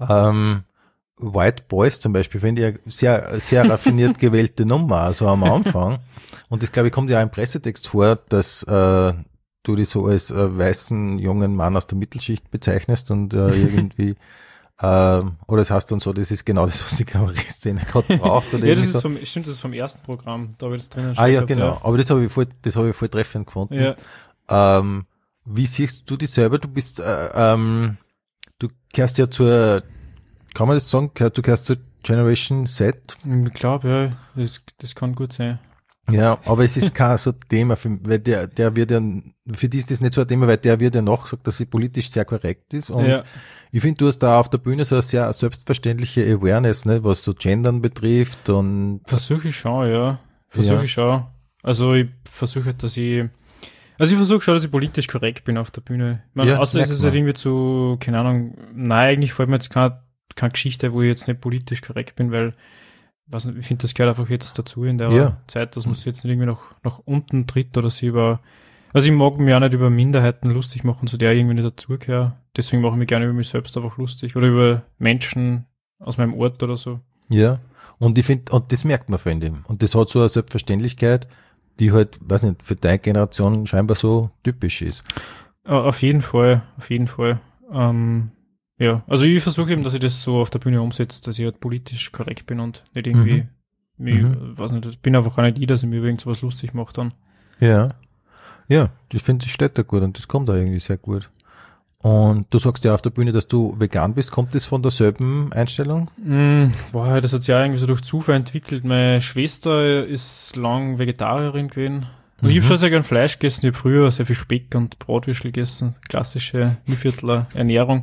White Boys zum Beispiel, finde ich eine sehr, sehr raffiniert gewählte Nummer, also am Anfang. Und das, glaube ich, kommt ja auch im Pressetext vor, dass du dich so als weißen jungen Mann aus der Mittelschicht bezeichnest und irgendwie oder das heißt dann so, das ist genau das, was die Kabarettszene gerade braucht. Oder ja, das so. das ist vom ersten Programm, da habe ich das drinnen Ah ja, gehabt, genau. ja. Aber das habe ich voll treffend gefunden. Ja. Wie siehst du dich selber? Du bist, du gehörst ja zur, kann man das sagen? Du gehörst zur Generation Z. Ich glaube, ja, das kann gut sein. Ja, aber es ist kein so Thema, weil der wird ja, für die ist das nicht so ein Thema, weil der wird ja nachgesagt, dass sie politisch sehr korrekt ist. Und Ja. ich finde, du hast da auf der Bühne so eine sehr selbstverständliche Awareness, ne, was so Gendern betrifft und. Versuche ich schon, ja. Ja. Ich schon. Also ich versuche, dass ich versuche schon, dass ich politisch korrekt bin auf der Bühne. Ich meine, Ja, das außer es merkt ist man. halt irgendwie zu, keine Ahnung, nein, eigentlich fällt mir jetzt keine Geschichte, wo ich jetzt nicht politisch korrekt bin, weil, weiß nicht, ich finde, das gehört einfach jetzt dazu in der Ja. Zeit, dass man sich jetzt nicht irgendwie nach unten tritt oder sie also ich mag mich auch nicht über Minderheiten lustig machen, zu der ich irgendwie nicht dazugehöre. Deswegen mache ich mich gerne über mich selbst einfach lustig oder über Menschen aus meinem Ort oder so. Ja. Und ich finde, und das merkt man, finde ich. Und das hat so eine Selbstverständlichkeit, die halt, weiß nicht, für deine Generation scheinbar so typisch ist. Auf jeden Fall. Ja, also ich versuche eben, dass ich das so auf der Bühne umsetze, dass ich halt politisch korrekt bin und nicht irgendwie, weiß nicht, ich bin einfach auch nicht ich, dass ich mir über irgend sowas lustig mache dann. Ja. Ja, ich finde, das steht da gut und das kommt da irgendwie sehr gut. Und du sagst ja auf der Bühne, dass du vegan bist. Kommt das von derselben Einstellung? Das hat sich ja irgendwie so durch Zufall entwickelt. Meine Schwester ist lang Vegetarierin gewesen. Und ich habe schon sehr gern Fleisch gegessen. Ich habe früher sehr viel Speck und Bratwürstel gegessen. Klassische Mühviertler Ernährung.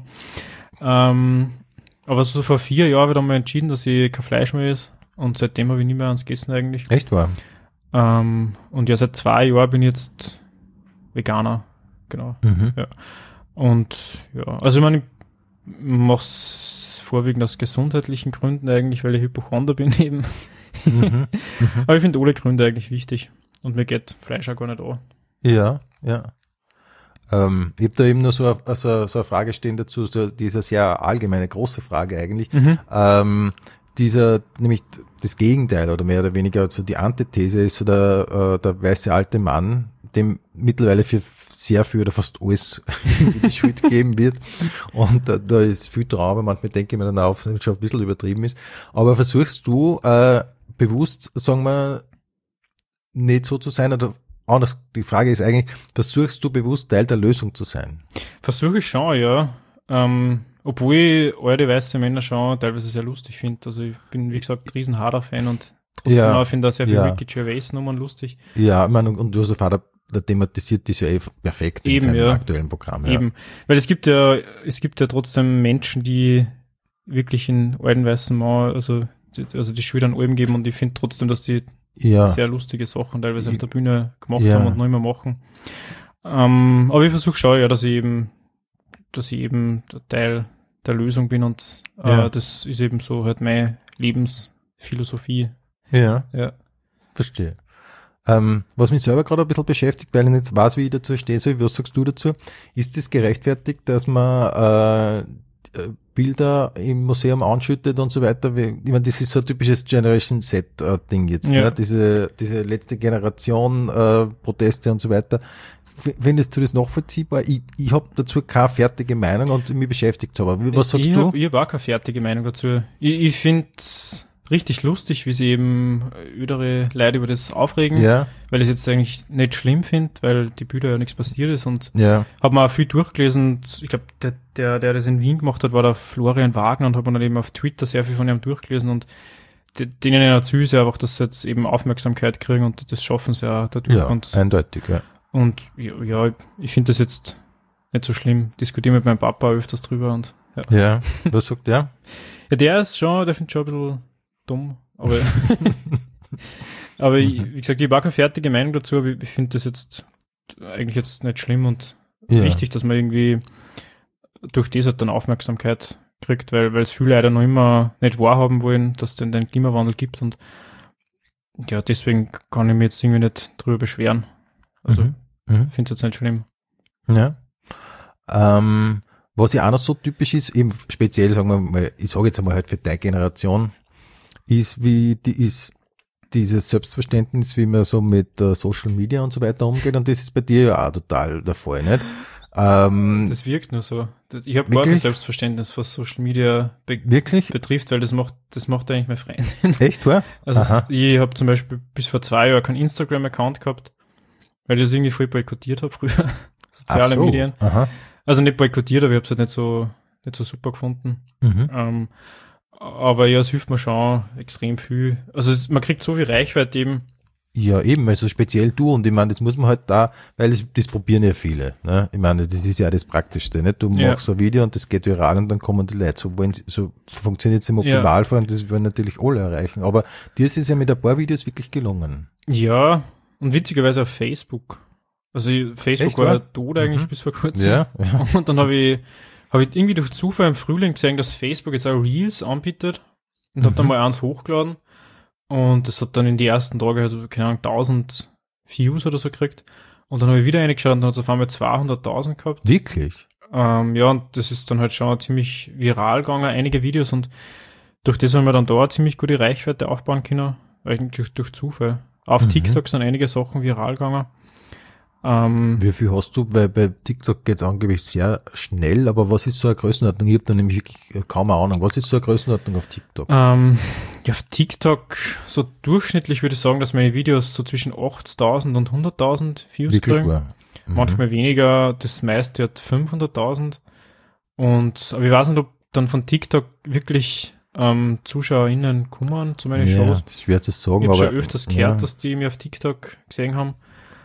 Aber so vor 4 Jahren habe ich dann mal entschieden, dass ich kein Fleisch mehr esse. Und seitdem habe ich nicht mehr ans Gegessen eigentlich. Echt wahr? Und ja, seit 2 Jahren bin ich jetzt Veganer. Genau. Ja. Und ja, also ich meine, ich mache es vorwiegend aus gesundheitlichen Gründen eigentlich, weil ich Hypochonder bin eben. Aber ich finde alle Gründe eigentlich wichtig. Und mir geht Fleisch auch gar nicht an. Ja, ja. Ich habe da eben nur so eine Frage stehen dazu, so diese sehr allgemeine, große Frage eigentlich. Nämlich das Gegenteil oder mehr oder weniger, so die Antithese ist so der weiße alte Mann, dem mittlerweile für sehr viel oder fast alles in die Schuld geben wird. Und da ist viel Trauma, manchmal denke ich mir dann auf, dass es schon ein bisschen übertrieben ist. Aber versuchst du bewusst, sagen wir, nicht so zu sein oder anders, die Frage ist eigentlich, versuchst du bewusst Teil der Lösung zu sein? Versuche ich schon, ja. Obwohl ich alte weiße Männer schon teilweise sehr lustig finde. Also ich bin, wie gesagt, riesen Harder-Fan und trotzdem Ja, auch finde ich sehr viel ja. Ricky Gervais-Nummern lustig. Ja, ich meine, und Josef Hader, der thematisiert das ja perfekt in Eben, seinem ja. aktuellen Programm. Ja. Eben. Weil es gibt ja trotzdem Menschen, die wirklich in alten weißen Mann, also die Schuld an allem geben und ich finde trotzdem, dass die Ja, sehr lustige Sachen teilweise auf der Bühne gemacht Ja. haben und noch immer machen. Aber ich versuche schon, ja, dass ich eben Teil der Lösung bin und Ja. das ist eben so halt meine Lebensphilosophie. ja, Ja. verstehe. Was mich selber gerade ein bisschen beschäftigt, weil ich nicht weiß, wie ich dazu stehe soll, was sagst du dazu? Ist es gerechtfertigt, dass man Bilder im Museum anschüttet und so weiter? Ich meine, das ist so ein typisches Generation Z-Ding jetzt, Ja. ne? Diese letzte Generation Proteste und so weiter. Findest du das nachvollziehbar? Ich habe dazu keine fertige Meinung und mich beschäftigt es aber. Was sagst du? Ich habe auch keine fertige Meinung dazu. Ich finde es richtig lustig, wie sie eben ödere Leute über das aufregen, Ja, weil ich es jetzt eigentlich nicht schlimm finde, weil die Bilder ja nichts passiert ist und ja, habe mir auch viel durchgelesen. Ich glaube, der das in Wien gemacht hat, war der Florian Wagner und habe mir dann eben auf Twitter sehr viel von ihm durchgelesen und denen erzählen sie einfach, dass sie jetzt eben Aufmerksamkeit kriegen und das schaffen sie auch dadurch. ja, eindeutig, ja. Und ja, ich finde das jetzt nicht so schlimm. Diskutiere mit meinem Papa öfters drüber und ja. Ja, was sagt der? Ja, der findet schon ein bisschen dumm, aber wie gesagt, ich habe auch keine fertige Meinung dazu, aber ich finde das jetzt eigentlich jetzt nicht schlimm und Ja. wichtig, dass man irgendwie durch das halt dann Aufmerksamkeit gekriegt, weil es viele Leute noch immer nicht wahrhaben wollen, dass es den Klimawandel gibt und ja, deswegen kann ich mich jetzt irgendwie nicht drüber beschweren. Also, finde es jetzt nicht schlimm. Ja. Was ja auch noch so typisch ist, eben speziell, sagen wir mal, ich sage jetzt einmal halt für deine Generation, ist dieses Selbstverständnis, wie man so mit Social Media und so weiter umgeht, und das ist bei dir ja auch total der Fall, nicht? Das wirkt nur so. Ich habe gar kein Selbstverständnis, was Social Media betrifft, weil das macht eigentlich meine Freundin. Echt, wahr? Also ich habe zum Beispiel bis vor 2 Jahren keinen Instagram-Account gehabt, weil ich das irgendwie voll boykottiert habe früher. Soziale Medien. Aha. Also nicht boykottiert, aber ich habe es halt nicht so super gefunden. Aber ja, es hilft mir schon extrem viel. Also man kriegt so viel Reichweite eben. Ja, eben, also speziell du, und ich meine, das muss man halt da, weil das probieren ja viele, ne? Ich meine, das ist ja das Praktischste, nicht? Du machst ein Video und das geht viral und dann kommen die Leute. So funktioniert es im Optimalfall und das wollen natürlich alle erreichen. Aber dir ist es ja mit ein paar Videos wirklich gelungen. Ja, und witzigerweise auf Facebook. Also Facebook Echt, war ja tot eigentlich bis vor kurzem. Ja. Und dann habe ich irgendwie durch Zufall im Frühling gesehen, dass Facebook jetzt auch Reels anbietet und habe dann mal eins hochgeladen. Und das hat dann in die ersten Tage, also keine Ahnung, 1000 Views oder so gekriegt. Und dann habe ich wieder reingeschaut und dann hat es auf einmal 200.000 gehabt. Wirklich? Ja, und das ist dann halt schon ziemlich viral gegangen, einige Videos. Und durch das haben wir dann da eine ziemlich gute Reichweite aufbauen können, eigentlich durch Zufall. Auf TikTok sind einige Sachen viral gegangen. Wie viel hast du? Weil bei TikTok geht's angeblich sehr schnell, aber was ist so eine Größenordnung? Ich habe da nämlich wirklich kaum eine Ahnung. Was ist so eine Größenordnung auf TikTok? Ja, auf TikTok so durchschnittlich würde ich sagen, dass meine Videos so zwischen 80.000 und 100.000 Views wirklich kriegen. Manchmal weniger, das meiste hat 500.000. Aber ich weiß nicht, ob dann von TikTok wirklich ZuschauerInnen kommen zu meinen Shows. Das ist schwer zu sagen. Ich habe schon öfters gehört, dass die mich auf TikTok gesehen haben.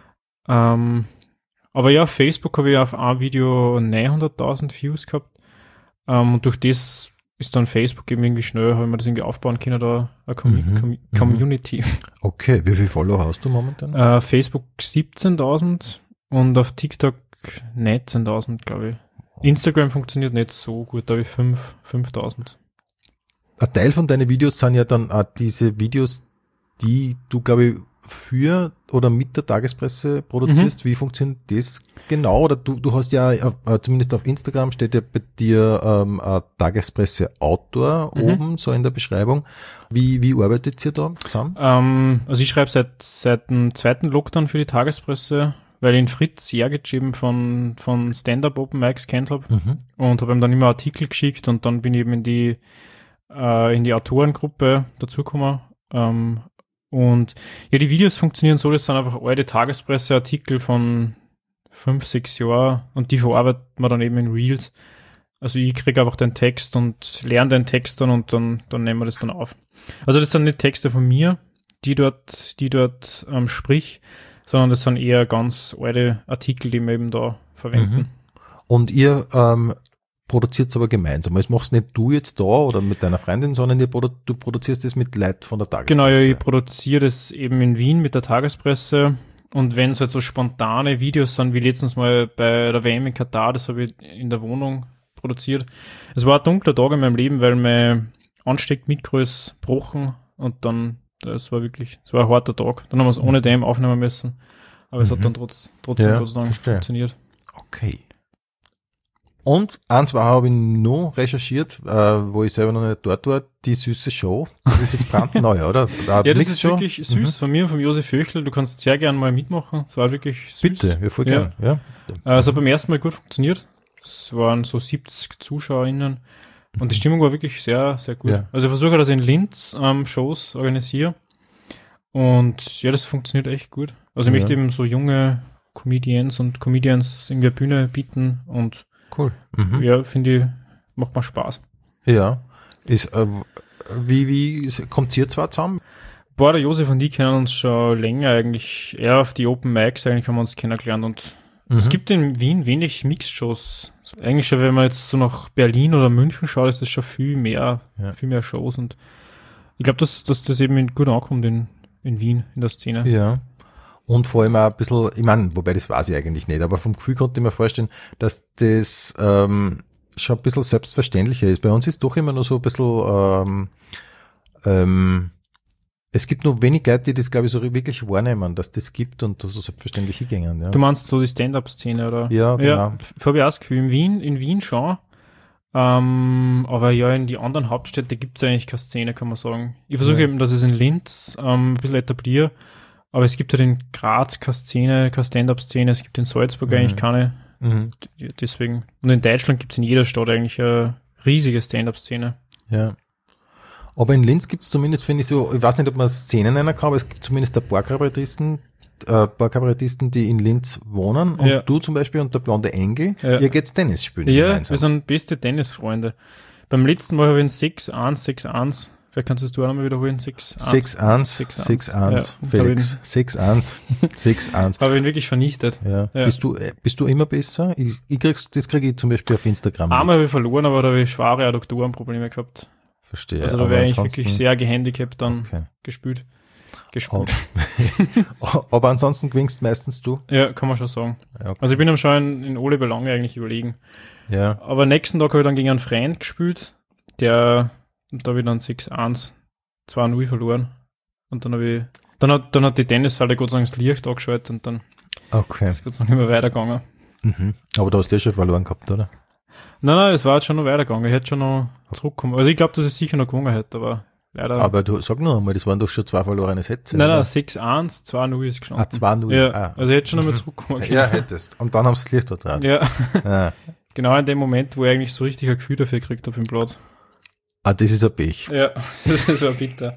Aber ja, auf Facebook habe ich auf ein Video 900.000 Views gehabt. Und durch das ist dann Facebook eben irgendwie schnell, habe ich mir das irgendwie aufbauen können, da eine Community. Okay, wie viele Follower hast du momentan? Facebook 17.000 und auf TikTok 19.000, glaube ich. Instagram funktioniert nicht so gut, da habe ich 5.000. Ein Teil von deinen Videos sind ja dann auch diese Videos, die du, glaube ich, für oder mit der Tagespresse produzierst. Wie funktioniert das genau? Oder du hast ja, zumindest auf Instagram steht ja bei dir Tagespresse-Autor oben, so in der Beschreibung. Wie arbeitet ihr da zusammen? Also ich schreibe seit dem 2. Lockdown für die Tagespresse, weil ich den Fritz Jergic eben von Stand-Up Open Mics kennt habe und habe ihm dann immer Artikel geschickt und dann bin ich eben in die Autorengruppe dazugekommen. Und ja, die Videos funktionieren so, das sind einfach alte Tagespresseartikel von 5-6 Jahren und die verarbeitet man dann eben in Reels. Also ich kriege einfach den Text und lerne den Text dann und dann nehmen wir das dann auf. Also das sind nicht Texte von mir, die dort sprich, sondern das sind eher ganz alte Artikel, die wir eben da verwenden. Und ihr produziert es aber gemeinsam. Das machst nicht du jetzt da oder mit deiner Freundin, sondern du produzierst es mit Leuten von der Tagespresse. Genau, ja, ich produziere das eben in Wien mit der Tagespresse und wenn es halt so spontane Videos sind, wie letztens mal bei der WM in Katar, das habe ich in der Wohnung produziert. Es war ein dunkler Tag in meinem Leben, weil mein Ansteckmikro ist gebrochen und dann, es war ein harter Tag. Dann haben wir es ohne dem aufnehmen müssen, aber es hat dann trotzdem Gott sei Dank funktioniert. Okay. Und eins habe ich noch recherchiert, wo ich selber noch nicht dort war, die süße Show. Das ist jetzt brandneu, oder? Ja, das ist wirklich süß von mir und von Josef Föchel. Du kannst sehr gerne mal mitmachen. Es war wirklich süß. Bitte, wir voll gern. Ja. Es hat beim ersten Mal gut funktioniert. Es waren so 70 ZuschauerInnen und die Stimmung war wirklich sehr, sehr gut. Ja. Also ich versuche, dass ich in Linz Shows organisiere und ja, das funktioniert echt gut. Also ich möchte eben so junge Comedians irgendwie eine Bühne bieten und cool. Ja, finde ich, macht mal Spaß. Ja. Wie kommt ihr zwei zusammen? Der Josef und ich kennen uns schon länger eigentlich. Eher auf die Open Mics eigentlich haben wir uns kennengelernt und es gibt in Wien wenig Mixed-Shows. Eigentlich schon, wenn man jetzt so nach Berlin oder München schaut, ist das schon viel mehr Shows und ich glaube, dass das eben gut ankommt in Wien, in der Szene. Ja. Und vor allem auch ein bisschen, ich meine, wobei das weiß ich eigentlich nicht, aber vom Gefühl konnte ich mir vorstellen, dass das schon ein bisschen selbstverständlicher ist. Bei uns ist doch immer nur so ein bisschen, es gibt nur wenig Leute, die das, glaube ich, so wirklich wahrnehmen, dass das gibt und so selbstverständlich hingehen. Ja. Du meinst so die Stand-Up-Szene, oder? Ja, genau. Ja, habe ich auch das Gefühl, in Wien schon. Aber ja, in die anderen Hauptstädte gibt es eigentlich keine Szene, kann man sagen. Ich versuche eben, dass ich es in Linz ein bisschen etabliere, aber es gibt halt in Graz keine Szene, keine Stand-Up-Szene, es gibt in Salzburg eigentlich keine. Deswegen. Und in Deutschland gibt es in jeder Stadt eigentlich eine riesige Stand-Up-Szene. Ja. Aber in Linz gibt es zumindest, finde ich so, ich weiß nicht, ob man Szenen nennen kann, aber es gibt zumindest ein paar Kabarettisten, die in Linz wohnen. Und du zum Beispiel und der blonde Engel, ihr geht's Tennis spielen. Ja, gemeinsam. wir sind beste Tennisfreunde. Beim letzten Mal habe ich ein 6-1. Vielleicht kannst du es du auch nochmal wiederholen. 6-1, Felix. 6-1. Habe ihn wirklich vernichtet. Ja. Bist du immer besser? Das kriege ich zum Beispiel auf Instagram. Einmal habe ich verloren, aber da habe ich schwere Adduktorenprobleme gehabt. Verstehe. Also da wäre ich wirklich sehr gehandicapt dann gespielt. Aber ansonsten gewinnst meistens du? Ja, kann man schon sagen. Ja, okay. Also ich bin am schon in alle Belange eigentlich überlegen. Ja. Aber nächsten Tag habe ich dann gegen einen Freund gespielt, da habe ich dann 6-1, 2-0 verloren. Und dann hat die Tennishalle Gott sei Dank das Licht angeschaltet und dann ist es Gott sei Dank nicht mehr weitergegangen. Mhm. Aber du hast schon verloren gehabt, oder? Nein, es war jetzt schon noch weitergegangen. Ich hätte schon noch zurückkommen. Also ich glaube, dass ich sicher noch gewonnen hätte, aber leider. Aber du sag nur einmal, das waren doch schon 2 verlorene Sätze. Nein, 6-1, 2-0 ist gestanden. 2-0. Ja, also ich hätte schon noch mal zurückkommen können. Ja, hättest. Und dann haben sie das Licht dort dran. Ja. Genau in dem Moment, wo ich eigentlich so richtig ein Gefühl dafür gekriegt habe im Platz. Das ist ein Pech. Ja, das ist so bitter.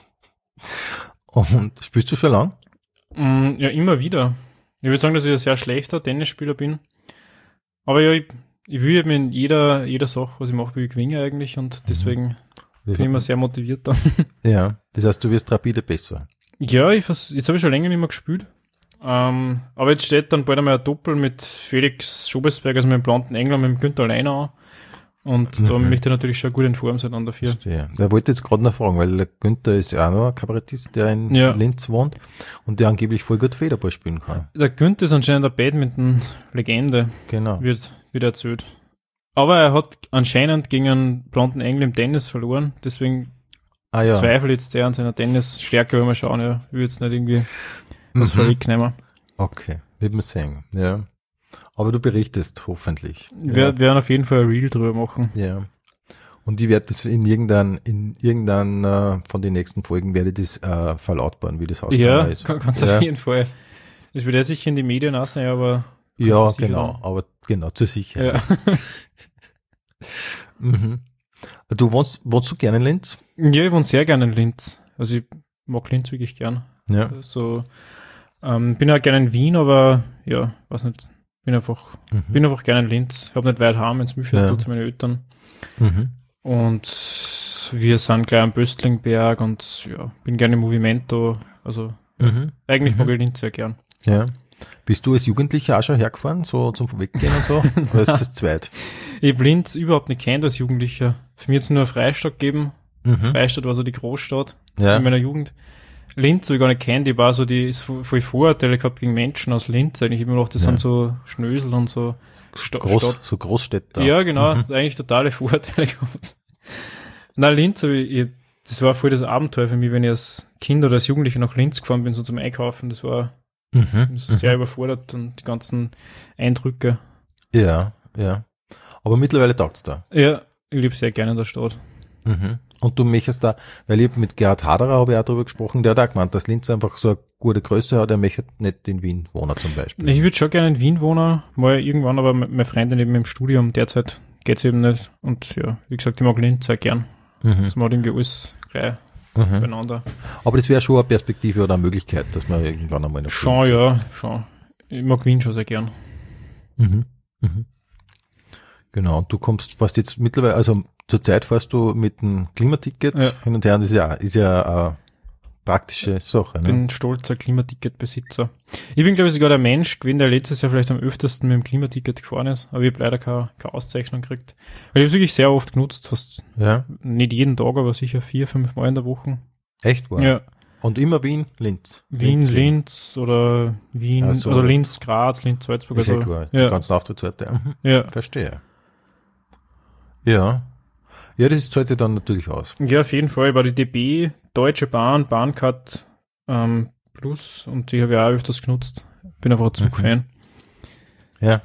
Und spielst du schon lang? Ja, immer wieder. Ich würde sagen, dass ich ein sehr schlechter Tennisspieler bin. Aber ja, ich will eben in jeder Sache, was ich mache, will ich gewinnen eigentlich und deswegen bin ich immer sehr motiviert dann. Ja, das heißt, du wirst rapide besser. Ja, jetzt habe ich schon länger nicht mehr gespielt. Aber jetzt steht dann bald einmal ein Doppel mit Felix Schobesberg, also mit dem blonden Engler, mit dem Günther Leiner an. Und da möchte ich natürlich schon gut in Form sein dann dafür. Verstehe. Der wollte jetzt gerade noch fragen, weil der Günther ist ja auch noch ein Kabarettist, der in Linz wohnt und der angeblich voll gut Federball spielen kann. Der Günther ist anscheinend eine Badminton-Legende. Genau. Wird erzählt. Aber er hat anscheinend gegen einen blonden Engel im Tennis verloren, deswegen zweifle jetzt sehr an seiner Tennisstärke, wenn wir schauen, ja, ich will jetzt nicht irgendwie was vorwegnehmen. Okay, wird man sehen, ja. Aber du berichtest hoffentlich. Wir werden auf jeden Fall ein Reel drüber machen. Ja. Und ich werde das in irgendeiner von den nächsten Folgen werde ich das verlautbaren, wie das ausgegangen ist. Ja, kannst auf jeden Fall. Das wird ja sicher in die Medien aussehen, aber ja, genau, aber genau, zur Sicherheit. Ja. Du wohnst du gerne in Linz? Ja, ich wohne sehr gerne in Linz. Also ich mag Linz wirklich gern. Ja. Also, bin auch gerne in Wien, aber ja, weiß nicht, bin einfach gerne in Linz. Ich habe nicht weit heim ins Mühlviertel zu meinen Eltern. Und wir sind gleich am Böstlingberg und ja, bin gerne im Movimento. Also eigentlich mag ich Linz sehr gern. Ja. Bist du als Jugendlicher auch schon hergefahren, so zum Weggehen und so? Oder ist das zweit? Ich habe Linz überhaupt nicht kennt als Jugendlicher. Für mich hat es nur Freistadt gegeben. Freistadt war so die Großstadt in meiner Jugend. Linz habe ich gar nicht kennt. Ich war so voll Vorurteile gehabt gegen Menschen aus Linz. Eigentlich immer noch, das sind so Schnösel und so so Großstädter. Ja, genau. Eigentlich totale Vorurteile gehabt. Na, Linz das war voll das Abenteuer für mich, wenn ich als Kind oder als Jugendlicher nach Linz gefahren bin, so zum Einkaufen. Das war sehr überfordert und die ganzen Eindrücke. Ja. Aber mittlerweile taugt's da. Ja, ich lebe sehr gerne in der Stadt. Und du möchtest da, weil ich mit Gerhard Haderer habe ich auch darüber gesprochen, der hat auch gemeint, dass Linz einfach so eine gute Größe hat, er möchte nicht in Wien wohnen zum Beispiel. Ich würde schon gerne in Wien wohnen, mal irgendwann, aber meine Freundin eben im Studium, derzeit geht's eben nicht. Und ja, wie gesagt, ich mag Linz sehr gern. Das macht irgendwie alles gleich beieinander. Aber das wäre schon eine Perspektive oder eine Möglichkeit, dass man irgendwann einmal noch schon. Ich mag Wien schon sehr gern. Genau, und du fährst jetzt mittlerweile, also zurzeit fährst du mit dem Klimaticket hin und her, und das ist ja eine praktische Sache. Ich bin stolzer Klimaticketbesitzer. Ich bin, glaube ich, sogar der Mensch gewesen, der letztes Jahr vielleicht am öftesten mit dem Klimaticket gefahren ist, aber ich habe leider keine Auszeichnung gekriegt. Weil ich habe es wirklich sehr oft genutzt, fast nicht jeden Tag, aber sicher 4-5 Mal in der Woche. Echt wahr? Ja. Und immer Wien, Linz? Linz oder Wien, also, oder Linz, Graz, Linz, Salzburg. Ist also, klar, die ganzen Auftrittsorte. Ja. Verstehe. Ja. Ja, das zahlt sich dann natürlich aus. Ja, auf jeden Fall. Bei die DB, Deutsche Bahn, Bahncard Plus und die habe ich auch öfters genutzt. Bin einfach ein Zugfan. Ja.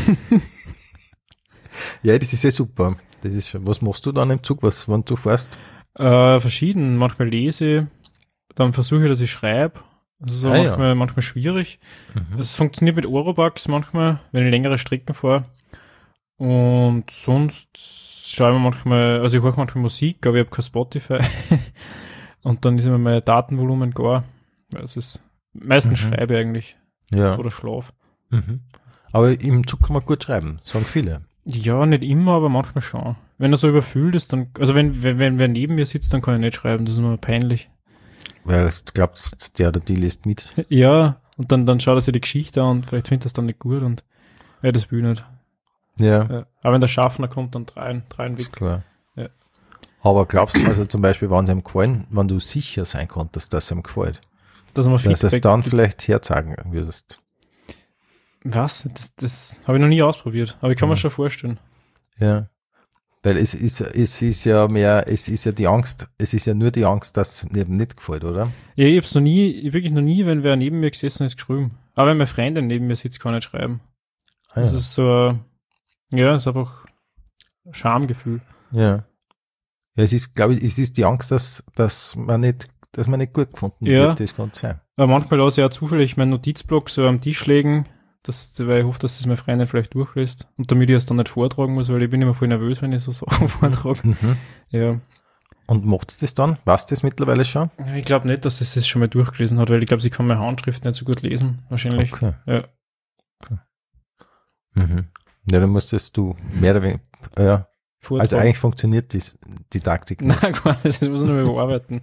Ja, das ist super. Das ist, was machst du dann im Zug, wenn du fährst? Verschieden. Manchmal lese, dann versuche ich, dass ich schreibe. Das ist auch manchmal schwierig. Es funktioniert mit Oropax manchmal, wenn ich längere Strecken fahre. Und sonst schaue ich mir manchmal, also ich höre manchmal Musik, aber ich habe kein Spotify. Und dann ist immer mein Datenvolumen gar. Das ist meistens schreibe ich eigentlich. Ja. Oder schlaf. Aber im Zug kann man gut schreiben, sagen viele. Ja, nicht immer, aber manchmal schon. Wenn er so überfüllt ist, dann, also wenn wer neben mir sitzt, dann kann ich nicht schreiben, das ist immer peinlich. Weil du glaubst, der oder die liest mit. Ja, und dann schaut er sich die Geschichte an und vielleicht findet er es dann nicht gut und das will ich nicht. Ja. Aber wenn der Schaffner kommt, dann dreien weg. Klar. Ja. Aber glaubst du, also zum Beispiel, wenn es ihm gefallen, wenn du sicher sein konntest, dass es ihm gefällt, dass man dass es dann vielleicht herzagen würdest? Was? Das habe ich noch nie ausprobiert, aber ich kann mir schon vorstellen. Ja. Weil es ist ja die Angst, es ist ja nur die Angst, dass es eben nicht gefällt, oder? Ja, ich hab's wirklich noch nie, wenn wer neben mir gesessen ist, geschrieben. Aber wenn meine Freundin neben mir sitzt, kann ich nicht schreiben. Das ist so, ist einfach ein Schamgefühl. Ja. Ja, es ist, glaube ich, es ist die Angst, dass man nicht gut gefunden wird, das kann sein. Aber manchmal lasse ich auch zufällig meinen Notizblock so am Tisch legen, weil ich hoffe, dass das meine Freundin vielleicht durchlässt. Und damit ich es dann nicht vortragen muss, weil ich bin immer voll nervös, wenn ich so Sachen vortrage. Ja. Und macht's das dann? Weißt du das mittlerweile schon? Ich glaube nicht, dass es das schon mal durchgelesen hat, weil ich glaube, sie kann meine Handschrift nicht so gut lesen, wahrscheinlich. Okay. Ja. Okay. Ja, dann musstest du mehr oder weniger, Vortragen. Also eigentlich funktioniert die Taktik nicht. Nein, gar nicht, das muss ich noch mal überarbeiten.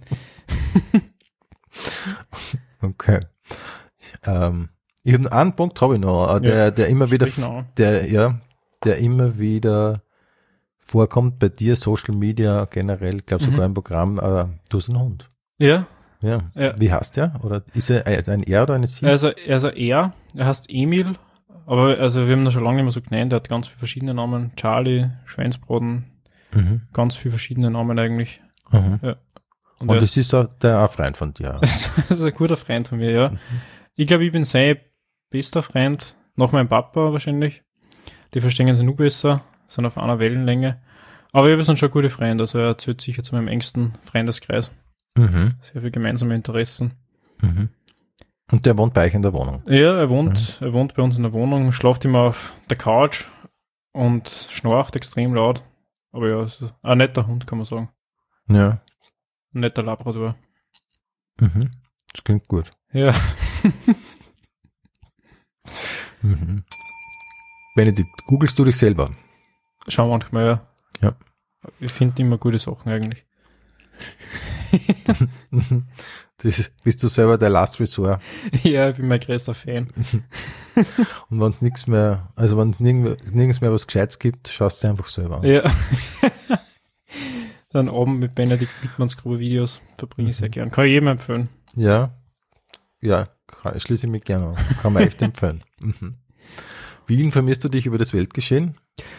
Okay. Ich habe einen Punkt habe ich noch, der immer wieder, der immer wieder vorkommt bei dir, Social Media generell, ich glaube sogar im Programm, du hast einen Hund. Ja. Ja. Wie heißt der? Oder ist er ein Er oder eine Sie? Also er ist ein Er heißt Emil, aber also wir haben ihn schon lange nicht mehr so genannt, er hat ganz viele verschiedene Namen, Charlie, Schweinsbraten, ganz viele verschiedene Namen eigentlich. Ja. Und das ist auch ein Freund von dir. Das ist ein guter Freund von mir, ja. Ich glaube, ich bin sein bester Freund, nach meinem Papa wahrscheinlich. Die verstehen sich nur besser, sind auf einer Wellenlänge. Aber wir sind schon gute Freunde, also er zählt sicher zu meinem engsten Freundeskreis. Sehr viele gemeinsame Interessen. Und der wohnt bei euch in der Wohnung? Ja, er wohnt bei uns in der Wohnung, schläft immer auf der Couch und schnarcht extrem laut. Aber ja, ist ein netter Hund, kann man sagen. Ja. Ein netter Labrador. Das klingt gut. Ja. Benedikt, googelst du dich selber? Schau manchmal, ja. Ich finde immer gute Sachen eigentlich. Bist du selber der Last Resort? Ja, ich bin mein größter Fan. Und wenn es nichts mehr, also wenn es nirgends mehr was Gescheites gibt, schaust du einfach selber an. Ja. Dann Abend mit Benedikt Wittmanns grobe Videos verbringe ich sehr gern. Kann ich jedem empfehlen. Ja, schließe ich mich gerne an. Kann man echt empfehlen. Wie informierst du dich über das Weltgeschehen?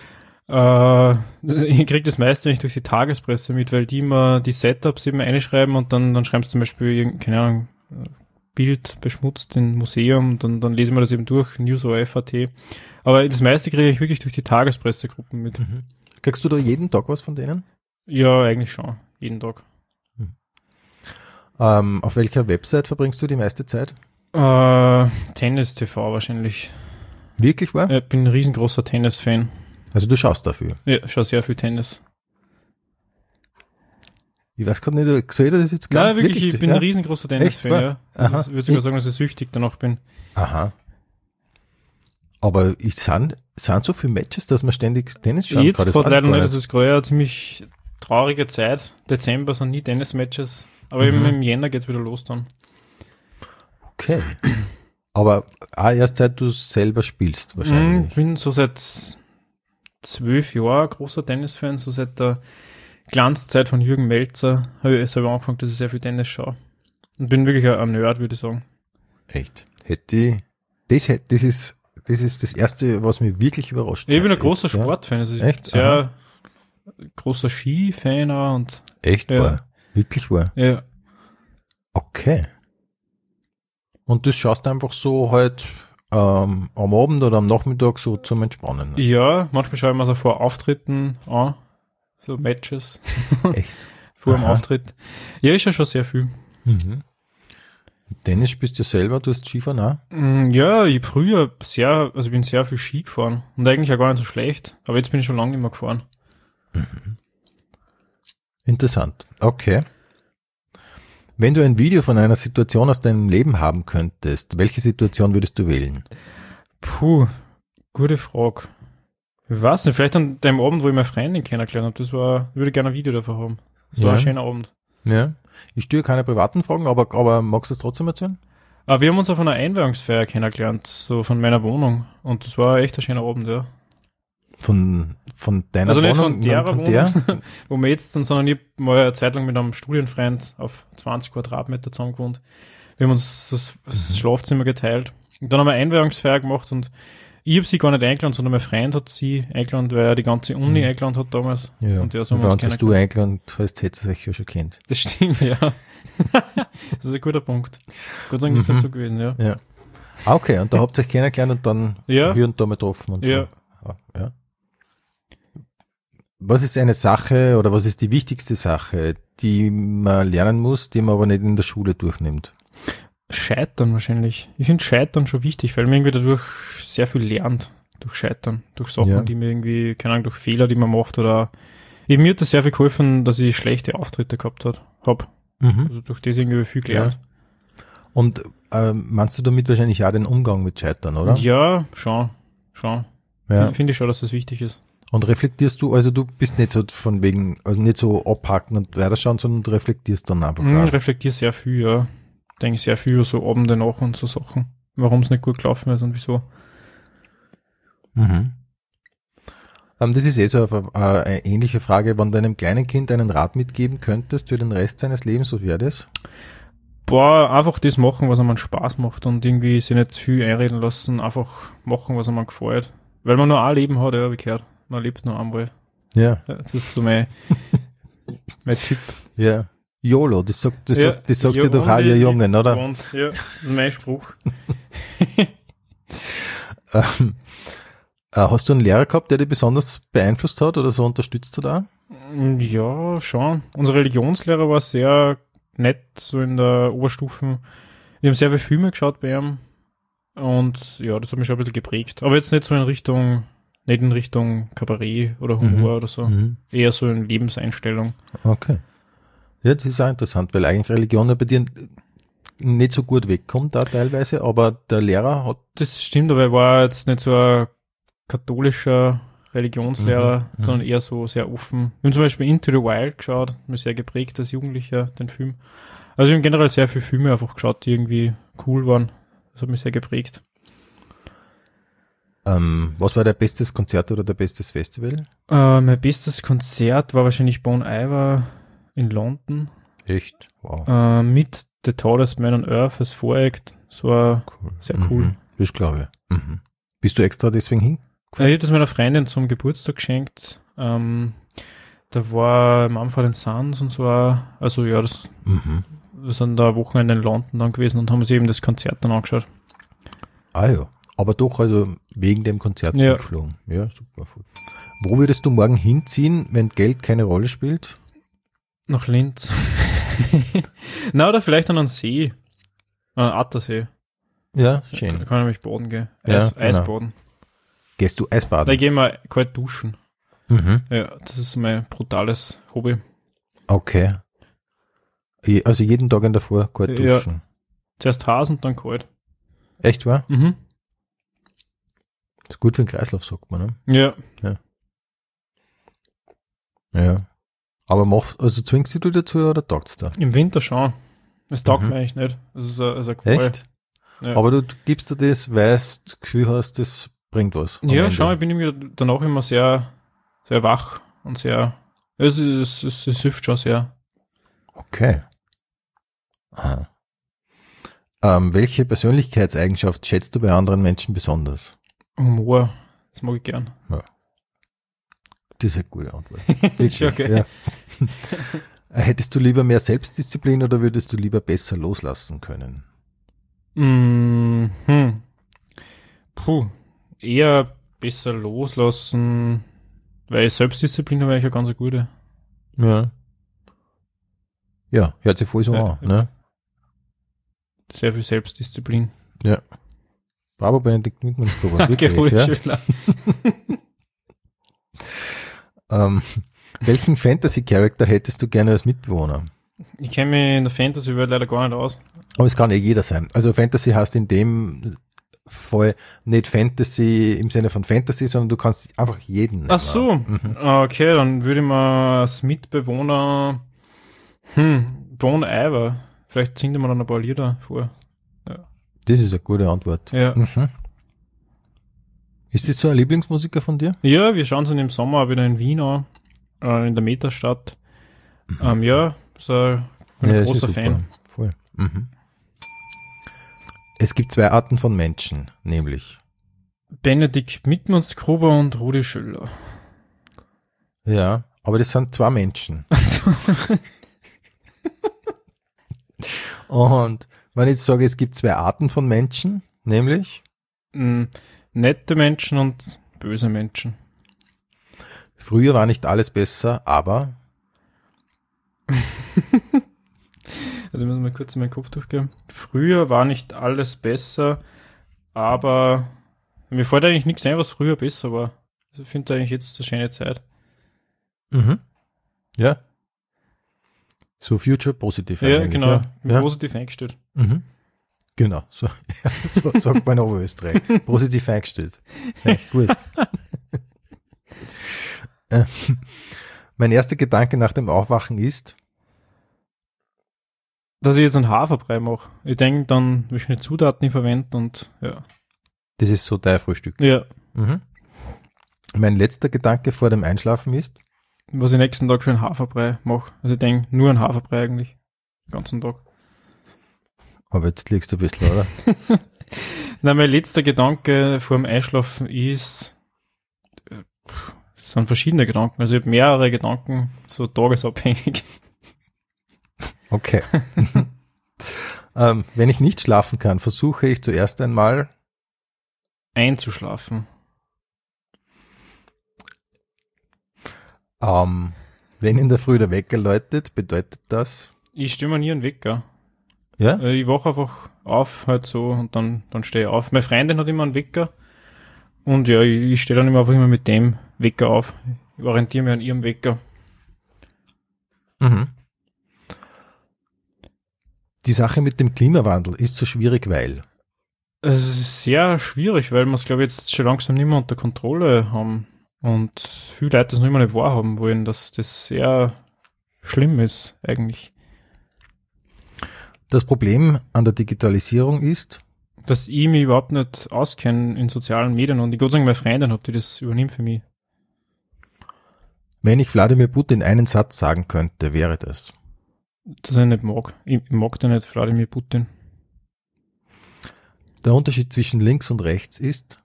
Ich kriege das meiste nicht durch die Tagespresse mit, weil die immer die Setups eben einschreiben und dann schreiben sie zum Beispiel, keine Ahnung, Bild beschmutzt im Museum, dann lesen wir das eben durch, News oder FAT. Aber das meiste kriege ich wirklich durch die Tagespressegruppen mit. Kriegst du da jeden Tag was von denen? Ja, eigentlich schon. Jeden Tag. Auf welcher Website verbringst du die meiste Zeit? Tennis TV wahrscheinlich. Wirklich wahr? Ich bin ein riesengroßer Tennis-Fan. Also du schaust dafür? Ja, ich schaue sehr viel Tennis. Ich weiß gerade nicht, soll ich das jetzt gar nicht? Nein, wirklich, ich bin ein riesengroßer Tennis-Fan, ja. Ich würde sogar sagen, dass ich süchtig danach bin. Aha. Aber sind so viele Matches, dass man ständig Tennis schaut? Jetzt gerade leider nicht, das ist gerade eine ziemlich traurige Zeit. Dezember sind nie Tennis-Matches, aber eben im Jänner geht's wieder los dann. Okay. Aber auch erst seit du selber spielst wahrscheinlich. Ich bin so seit 12 Jahren großer Tennisfan, so seit der Glanzzeit von Jürgen Melzer habe ich selber angefangen, dass ich sehr viel Tennis schaue. Und bin wirklich ein Nerd, würde ich sagen. Echt? Das ist das Erste, was mich wirklich überrascht hat. Ich bin ein großer Sportfan. Also echt? Sehr, großer Ski-Fan auch und Echt Ja. wahr? Wirklich wahr? ja. Okay. Und das schaust du einfach so halt am Abend oder am Nachmittag so zum Entspannen. Ne? Ja, manchmal schaue ich mir so vor Auftritten an, so Matches Echt? vor dem Aha. Auftritt. Ja, ist ja schon sehr viel. Mhm. Tennis spielst du selber, du hast Skifahren auch? Ja, ich hab früher ich bin sehr viel Ski gefahren und eigentlich auch gar nicht so schlecht, aber jetzt bin ich schon lange nicht mehr gefahren. Interessant. Okay. Wenn du ein Video von einer Situation aus deinem Leben haben könntest, welche Situation würdest du wählen? Puh, gute Frage. Ich weiß nicht, vielleicht an dem Abend, wo ich meine Freundin kennengelernt habe, ich würde gerne ein Video davon haben. Das war Ja. ein schöner Abend. Ja. Ich stelle keine privaten Fragen, aber magst du es trotzdem erzählen? Aber wir haben uns auf einer Einweihungsfeier kennengelernt, so von meiner Wohnung. Und das war echt ein schöner Abend, ja. Von deiner Also nicht Wohnung? von derer von der? wo wir jetzt sind, sondern ich hab mal eine Zeit lang mit einem Studienfreund auf 20 Quadratmeter zusammen gewohnt. Wir haben uns das Schlafzimmer geteilt. Und dann haben wir eine Einweihungsfeier gemacht und ich habe sie gar nicht eingeladen, sondern mein Freund hat sie eingeladen, weil er die ganze Uni eingeladen hat damals. Ja. Und ja, so Und haben wir wenn uns es du eingeladen hast, hättest du es euch ja schon kennt. Das stimmt, ja. Das ist ein guter Punkt. Gott sei Dank ist das so gewesen, ja. Ja. Ah, okay, und da habt ihr euch kennengelernt und dann Ja. hier und da mal getroffen und Ja. so. Ja. Was ist eine Sache oder was ist die wichtigste Sache, die man lernen muss, die man aber nicht in der Schule durchnimmt? Scheitern wahrscheinlich. Ich finde Scheitern schon wichtig, weil man irgendwie dadurch sehr viel lernt. Durch Scheitern. Durch Sachen, Ja. die mir irgendwie, keine Ahnung, durch Fehler, die man macht oder eben mir hat das sehr viel geholfen, dass ich schlechte Auftritte gehabt habe. Also durch das irgendwie viel gelernt. Und meinst du damit wahrscheinlich auch den Umgang mit Scheitern, oder? Ja, schon. Ja. Finde ich schon, dass das wichtig ist. Und reflektierst du, also du bist nicht so von wegen, also nicht so abhaken und weiterschauen, sondern du reflektierst dann einfach. Ich reflektiere sehr viel, ja. Denke sehr viel über so Abende nach und so Sachen. Warum es nicht gut gelaufen ist und wieso. Mhm. Das ist so eine ähnliche Frage. Wenn du einem kleinen Kind einen Rat mitgeben könntest für den Rest seines Lebens, was wäre das? Boah, einfach das machen, was einem Spaß macht und irgendwie sich nicht zu viel einreden lassen, einfach machen, was einem gefällt. Weil man nur ein Leben hat, ja, wie gehört. Man lebt nur einmal. Ja. Ja, das ist so mein Tipp. Ja. YOLO, das sagt Ja, ihr doch auch, ihr Jungen, oder? Once, ja, das ist mein Spruch. Hast du einen Lehrer gehabt, der dich besonders beeinflusst hat oder so unterstützt hat auch? Ja, schon. Unser Religionslehrer war sehr nett, so in der Oberstufe. Wir haben sehr viele Filme geschaut bei ihm. Und ja, das hat mich schon ein bisschen geprägt. Aber jetzt nicht in Richtung Kabarett oder Humor oder so. Eher so in Lebenseinstellung. Okay. Ja, das ist auch interessant, weil eigentlich Religion ja bei dir nicht so gut wegkommt da teilweise, aber der Lehrer hat... Das stimmt, aber er war jetzt nicht so ein katholischer Religionslehrer, sondern eher so sehr offen. Wir haben zum Beispiel Into the Wild geschaut, mich sehr geprägt als Jugendlicher, den Film. Also wir haben generell sehr viele Filme einfach geschaut, die irgendwie cool waren. Das hat mich sehr geprägt. Was war dein bestes Konzert oder dein bestes Festival? Mein bestes Konzert war wahrscheinlich Bon Iver in London. Echt? Wow. Mit The Tallest Man on Earth als Voreact. Das war sehr cool. Das glaube ich. Bist du extra deswegen hin? Ich habe das meiner Freundin zum Geburtstag geschenkt. Da war Mumford & Sons und so auch. Also ja, wir sind da Wochenende in London dann gewesen und haben uns eben das Konzert dann angeschaut. Ah ja, aber doch also wegen dem Konzert Ja. geflogen. Ja, super. Wo würdest du morgen hinziehen, wenn Geld keine Rolle spielt? Nach Linz. Na, oder vielleicht an einen See. An einen Attersee. Ja, Da schön. kann ich nämlich baden gehen. Ja, Eisbaden. Gehst du Da Eisbaden? gehe ich mal kalt duschen. Mhm. Ja, das ist mein brutales Hobby. Okay. Also jeden Tag in der Früh kalt Ja. duschen. Zuerst heiß und dann kalt. Echt wahr? Mhm. Ist gut für den Kreislauf, sagt man, ne? Ja. Ja. Aber also zwingst du dazu oder taugt's da? Im Winter schon. Das taugt mir eigentlich nicht. Das ist ein Qual. Echt? Ja. Aber du gibst dir das, weil du das Gefühl hast, das bringt was. am Ja, Ende. schon, ich bin irgendwie danach immer sehr, sehr wach und sehr, es hilft schon sehr. Okay. Aha. Welche Persönlichkeitseigenschaft schätzt du bei anderen Menschen besonders? Humor, das mag ich gern. Das ist eine gute Antwort. Wirklich, Okay. ja. Hättest du lieber mehr Selbstdisziplin oder würdest du lieber besser loslassen können? Eher besser loslassen, weil Selbstdisziplin habe ich ja ganz eine gute. Ja. Ja, hört sich voll so Ja, an. Ne? Sehr viel Selbstdisziplin. Ja. Bravo, Benedikt Wittmannsgruber. Danke, Wirklich, ja? Schüler. Welchen Fantasy-Charakter hättest du gerne als Mitbewohner? Ich kenne mich in der Fantasy-Welt leider gar nicht aus. Aber es kann ja jeder sein. Also Fantasy heißt in dem Fall nicht Fantasy im Sinne von Fantasy, sondern du kannst einfach jeden nehmen. Ach so, okay, dann würde ich mal als Mitbewohner Bon Iver. Vielleicht singt man dann ein paar Lieder vor. Das ist eine gute Antwort. Ja. Mhm. Ist das so ein Lieblingsmusiker von dir? Ja, wir schauen uns im Sommer auch wieder in Wien an, in der Metastadt. Ja, so bin ein das großer ist super. Fan. Voll. Mhm. Es gibt zwei Arten von Menschen, nämlich. Benedikt Wittmannsgruber und Rudi Schüller. Ja, aber das sind zwei Menschen. Und wenn ich jetzt sage, es gibt zwei Arten von Menschen, nämlich Nette Menschen und böse Menschen. früher war nicht alles besser, aber Also müssen wir kurz in meinen Kopf durchgehen. Früher war nicht alles besser, aber mir fällt eigentlich nichts ein, was früher besser war. Also ich finde eigentlich jetzt eine schöne Zeit. ja. So Future Positive. Ja, eigentlich, genau. Bin Ja. positiv eingestellt. Genau, so, ja, so sagt man in Oberösterreich. Positiv eingestellt. Ist echt gut. Mein erster Gedanke nach dem Aufwachen ist, Dass ich jetzt einen Haferbrei mache. Ich denke dann, welche Zutaten ich verwende und ja. das ist so dein Frühstück. Ja, Mein letzter Gedanke vor dem Einschlafen ist, was ich nächsten Tag für einen Haferbrei mache. Also ich denke, nur einen Haferbrei eigentlich. Den ganzen Tag. aber jetzt liegst du ein bisschen, oder? Nein, mein letzter Gedanke vor dem Einschlafen ist, es sind verschiedene Gedanken. Also ich habe mehrere Gedanken, so tagesabhängig. Okay. Wenn ich nicht schlafen kann, versuche ich zuerst einmal, Einzuschlafen. wenn in der Früh der Wecker läutet, bedeutet das, Ich stimme mir nie einen Wecker. ja? Ich wache einfach auf, halt so, und dann stehe ich auf. Meine Freundin hat immer einen Wecker. Und ja, ich stehe dann einfach immer mit dem Wecker auf. Ich orientiere mich an ihrem Wecker. Die Sache mit dem Klimawandel ist so schwierig, weil Es ist sehr schwierig, weil wir es, glaube ich, jetzt schon langsam nicht mehr unter Kontrolle haben. Und viele Leute das noch immer nicht wahrhaben wollen, dass das sehr schlimm ist, eigentlich. das Problem an der Digitalisierung ist, Dass ich mich überhaupt nicht auskenne in sozialen Medien und ich Gott sei Dank meine Freundin habe, die das übernimmt für mich. wenn ich Wladimir Putin einen Satz sagen könnte, wäre das. Dass ich nicht mag. Ich mag den nicht, Wladimir Putin. Der Unterschied zwischen links und rechts ist,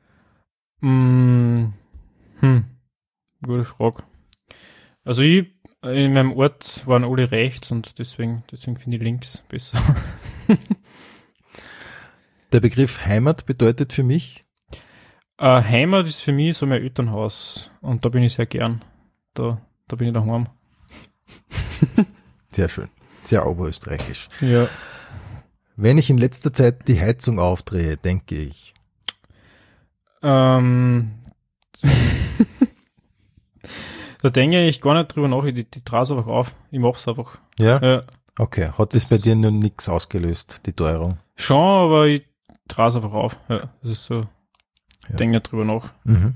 Gute Frage. Also in meinem Ort waren alle rechts und deswegen finde ich links besser. der Begriff Heimat bedeutet für mich, Heimat ist für mich so mein Elternhaus und da bin ich sehr gern. Da bin ich daheim. sehr schön, sehr oberösterreichisch. Ja. Wenn ich in letzter Zeit die Heizung aufdrehe, denke ich, Da denke ich gar nicht drüber nach, ich trage es einfach auf. Ich mache es einfach. ja? Ja. Okay, hat das bei dir nur nichts ausgelöst, die Teuerung? Schon, aber ich trage es einfach auf. Ja, das ist so. Ja. Denke nicht drüber nach. Wenn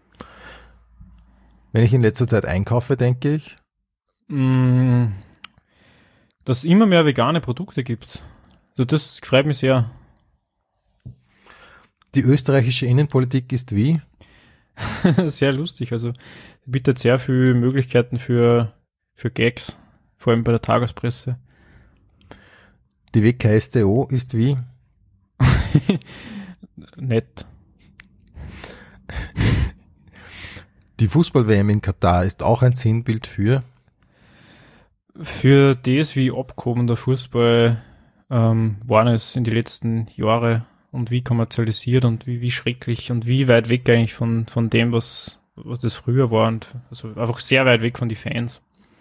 ich in letzter Zeit einkaufe, denke ich, Dass es immer mehr vegane Produkte gibt. Also das freut mich sehr. die österreichische Innenpolitik ist wie? Sehr lustig. Also bietet sehr viele Möglichkeiten für Gags, vor allem bei der Tagespresse. Die WKStO ist wie? Nett. Die Fußball-WM in Katar ist auch ein Sinnbild für das, wie abgehoben der Fußball waren es in die letzten Jahre und wie kommerzialisiert und wie schrecklich und wie weit weg eigentlich von dem, was das früher war, und also einfach sehr weit weg von den Fans.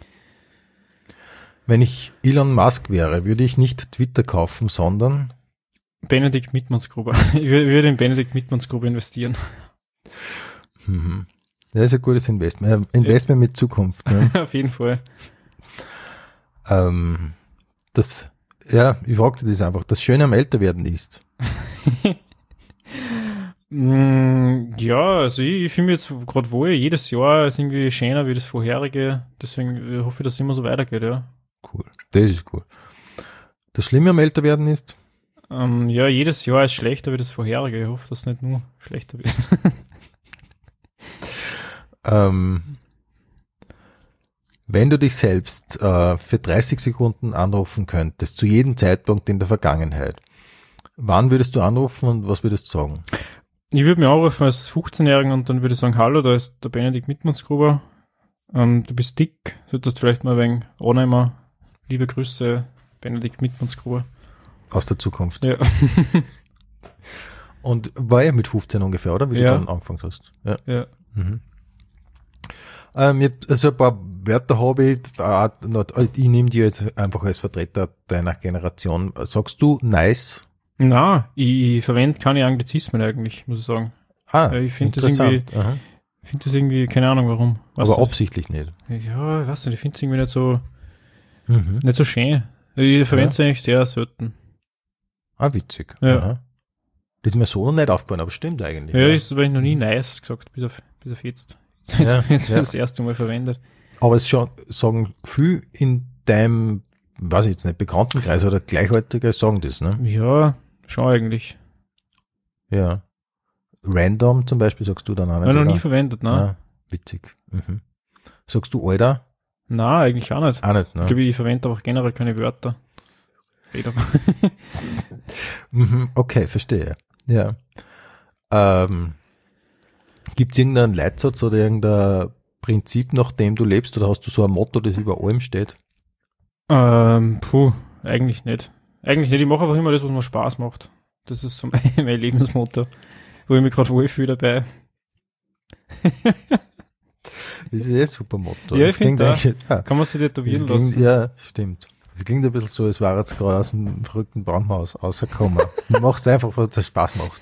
Wenn ich Elon Musk wäre, würde ich nicht Twitter kaufen, sondern Benedikt Mittmannsgruber. Ich würde in Benedikt Mittmannsgruber investieren. Das ist ein gutes Investment. Investment mit Zukunft. Ne? Auf jeden Fall. Ich fragte das einfach. Das Schöne am Älterwerden ist. Ja, also ich fühle mich jetzt gerade wohl. Jedes Jahr ist irgendwie schöner wie das vorherige. Deswegen hoffe ich, dass es immer so weitergeht, ja. Cool. Das ist cool. Das Schlimme am Älterwerden ist? Ja, jedes Jahr ist schlechter wie das vorherige. Ich hoffe, dass es nicht nur schlechter wird. Wenn du dich selbst für 30 Sekunden anrufen könntest, zu jedem Zeitpunkt in der Vergangenheit, wann würdest du anrufen und was würdest du sagen? Ich würde mich anrufen als 15-Jährigen und dann würde ich sagen, hallo, da ist der Benedikt Mittmannsgruber. Du bist dick, solltest vielleicht mal ein wenig annehmen. Liebe Grüße, Benedikt Mittmannsgruber. Aus der Zukunft. Ja. Und war er mit 15 ungefähr, oder? Wie du dann angefangen hast. Ja. Mhm. Also ein paar Wörter habe ich nehme die jetzt einfach als Vertreter deiner Generation. Sagst du nice? Na, ich verwende keine Anglizismen eigentlich, muss ich sagen. Ich finde das irgendwie, keine Ahnung warum. Aber absichtlich nicht. Ja, ich weiß nicht, ich finde es irgendwie nicht so, nicht so schön. Ich verwende es eigentlich sehr selten. Witzig. Ja. Aha. Das ist mir so noch nicht aufgefallen, aber stimmt eigentlich. Ja, ist aber noch nie nice gesagt, bis auf jetzt. Jetzt das erste Mal verwendet. Aber es sagen viel in deinem, weiß ich jetzt nicht, Bekanntenkreis oder Gleichaltrige sagen das, ne? Ja, schon eigentlich. Ja. Random zum Beispiel sagst du dann auch nicht. Noch nie verwendet, ne? Ja, witzig. Sagst du Alter? Na, eigentlich auch nicht. Auch nicht, ne? Ich glaube, ich verwende einfach generell keine Wörter. Okay, verstehe. Ja. Gibt es irgendeinen Leitsatz oder irgendein Prinzip, nach dem du lebst, oder hast du so ein Motto, das über allem steht? Eigentlich nicht. Ich mache einfach immer das, was mir Spaß macht. Das ist so mein Lebensmotto, wo ich mich gerade wohlfühle dabei. Das ist ein super Motto. Ja, das klingt eigentlich, kann man sich tätowieren lassen. Ja, stimmt. Das klingt ein bisschen so, als wäre jetzt gerade aus dem verrückten Baumhaus rausgekommen. Du machst einfach, was dir Spaß macht.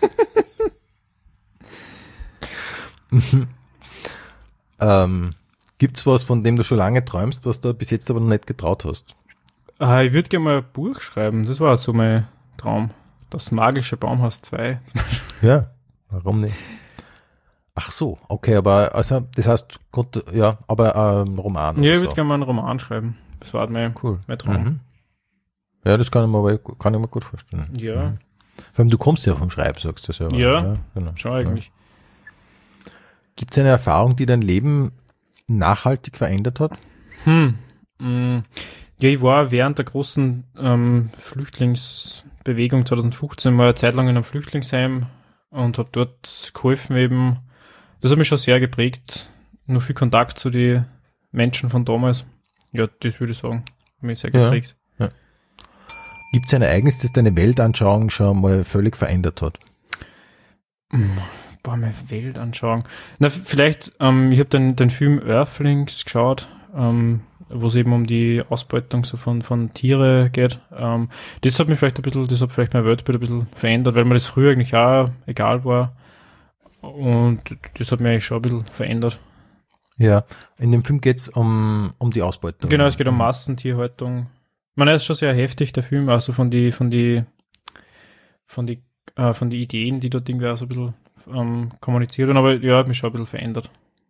Gibt's was, von dem du schon lange träumst, was du bis jetzt aber noch nicht getraut hast? Ich würde gerne mal ein Buch schreiben. Das war so mein Traum. Das magische Baumhaus 2. Ja, warum nicht? Ach so, okay, aber also das heißt, aber ein Roman. Ja, ich würde gerne mal einen Roman schreiben. Das war mein Traum. Ja, das kann ich mir gut vorstellen. Ja. Vor allem, du kommst ja vom Schreiben, sagst du selber. Ja, genau. Schon eigentlich. Gibt es eine Erfahrung, die dein Leben nachhaltig verändert hat? Ja, ich war während der großen Flüchtlingsbewegung 2015 mal eine Zeit lang in einem Flüchtlingsheim und habe dort geholfen eben. Das hat mich schon sehr geprägt. Nur viel Kontakt zu den Menschen von damals. Ja, das würde ich sagen. Hat mich sehr geprägt. Ja. Gibt es ein Ereignis, das deine Weltanschauung schon mal völlig verändert hat? Meine Weltanschauung. Na, vielleicht, ich habe den Film Earthlings geschaut, wo es eben um die Ausbeutung so von Tiere geht. Das hat mich vielleicht mein Weltbild ein bisschen verändert, weil mir das früher eigentlich auch egal war. Und das hat mich eigentlich schon ein bisschen verändert. Ja, in dem Film geht es um die Ausbeutung. Genau, es geht um Massentierhaltung. Man ist schon sehr heftig, der Film, also von die Ideen, die dort irgendwie auch so ein bisschen kommuniziert werden, aber ja, hat mich schon ein bisschen verändert.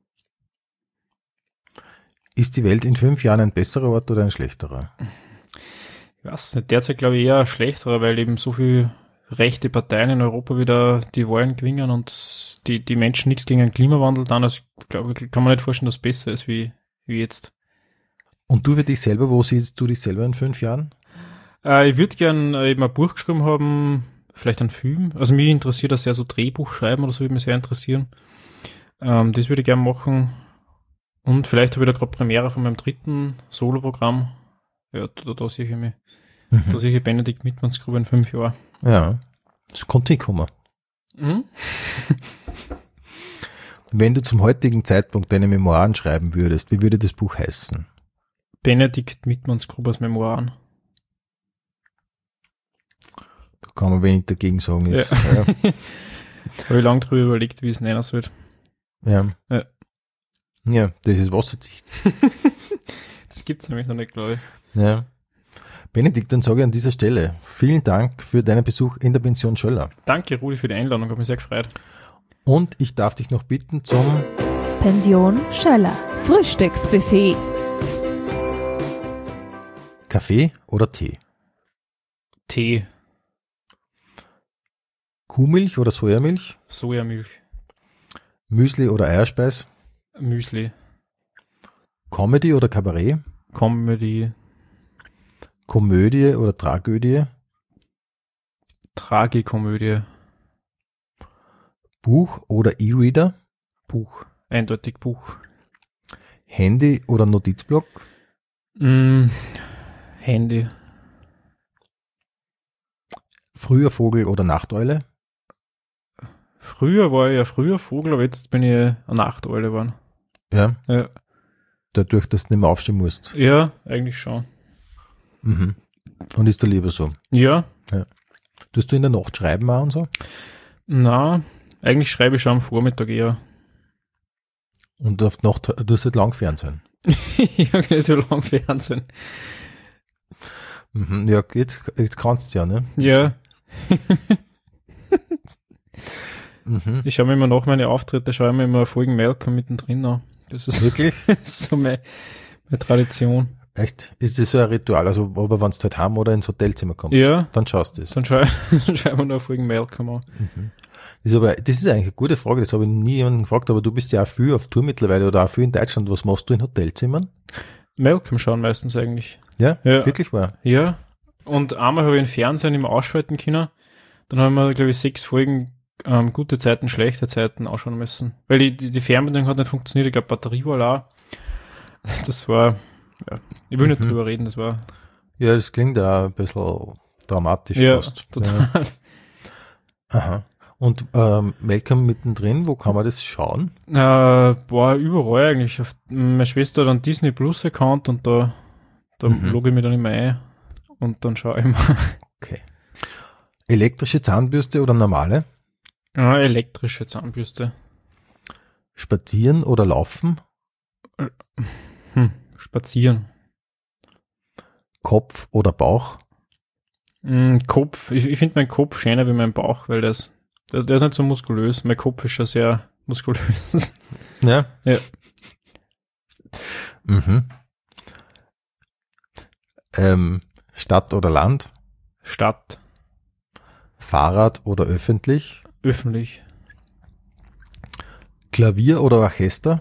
Ist die Welt in 5 Jahren ein besserer Ort oder ein schlechterer? Ich weiß nicht, derzeit glaube ich eher ein schlechterer, weil eben so viele rechte Parteien in Europa wieder die Wahlen gewinnen und die Menschen nichts gegen den Klimawandel dann, also ich glaube, kann man nicht vorstellen, dass es besser ist wie jetzt. Und du für dich selber, wo siehst du dich selber in 5 Jahren? Ich würde gerne eben ein Buch geschrieben haben, vielleicht ein Film. Also mich interessiert das sehr, so Drehbuch schreiben oder so, würde mich sehr interessieren. Das würde ich gerne machen. Und vielleicht habe ich da gerade Premiere von meinem 3. Solo-Programm. Ja, da sehe ich mich. Da sehe ich Benedikt Mittmannsgruber in 5 Jahren. Ja, das konnte ich kommen. Mhm. Wenn du zum heutigen Zeitpunkt deine Memoiren schreiben würdest, wie würde das Buch heißen? Benedikt Mittmannsgrubers Memoiren. Da kann man wenig dagegen sagen jetzt. Ja. Ja. Habe ich lange drüber überlegt, wie es nennen soll. Ja. Ja. Ja, das ist wasserdicht. Das gibt es nämlich noch nicht, glaube ich. Ja. Benedikt, dann sage ich an dieser Stelle vielen Dank für deinen Besuch in der Pension Schöller. Danke, Rudi, für die Einladung. Habe mich sehr gefreut. Und ich darf dich noch bitten zum Pension Schöller. Frühstücksbuffet. Kaffee oder Tee? Tee, Kuhmilch oder Sojamilch? Sojamilch, Müsli oder Eierspeis? Müsli, Comedy oder Kabarett? Comedy, Komödie oder Tragödie? Tragikomödie, Buch oder E-Reader? Buch, eindeutig Buch. Handy oder Notizblock? Handy, Früher Vogel oder Nachteule? früher war ich ja früher Vogel, aber jetzt bin ich eine Nachteule geworden. Ja. Ja. Dadurch, dass du nicht mehr aufstehen musst. Ja, eigentlich schon. Mhm. Und ist da lieber so? Ja, Tust du in der Nacht schreiben auch und so? na, eigentlich schreibe ich schon am Vormittag eher. Und auf die Nacht tust du halt lang Fernsehen? Ich habe nicht so lang Fernsehen. Mhm. Ja, jetzt kannst du ja, ne? Ja, Mhm. ich schaue mir immer nach meine Auftritte, schaue ich mir immer Folgen Malcolm mittendrin an. Das ist Wirklich? so meine Tradition. Echt? Ist das so ein Ritual? Also, aber wenn du halt heim oder ins Hotelzimmer kommst, Ja, dann schaust du es. dann schaue ich mir noch Folgen Malcolm an. Das ist eigentlich eine gute Frage, das habe ich nie jemanden gefragt, aber du bist ja auch viel auf Tour mittlerweile oder auch viel in Deutschland. Was machst du in Hotelzimmern? Malcolm schauen meistens eigentlich. Ja? Ja. Wirklich wahr? Ja, und einmal habe ich den Fernsehen immer ausschalten können. Dann haben wir, glaube ich, 6 Folgen gute Zeiten, schlechte Zeiten ausschauen müssen. Weil die Fernbedienung hat nicht funktioniert. Ich glaube, Batterie war auch. Das war, ja, ich will nicht drüber reden, das war. Ja, das klingt auch ein bisschen dramatisch Ja, fast. total. Ja. Aha. Und Malcolm mittendrin, wo kann man das schauen? Überall eigentlich. Meine Schwester hat einen Disney Plus Account und da logge ich mich dann immer ein und dann schaue ich mal. Okay. Elektrische Zahnbürste oder normale? Elektrische Zahnbürste. Spazieren oder laufen? Spazieren. Kopf oder Bauch? Kopf. Ich finde meinen Kopf schöner wie mein Bauch, weil der ist nicht so muskulös. Mein Kopf ist schon sehr muskulös. Ja. Ja. Mhm. Stadt oder Land? Stadt. Fahrrad oder öffentlich? Öffentlich. Klavier oder Orchester?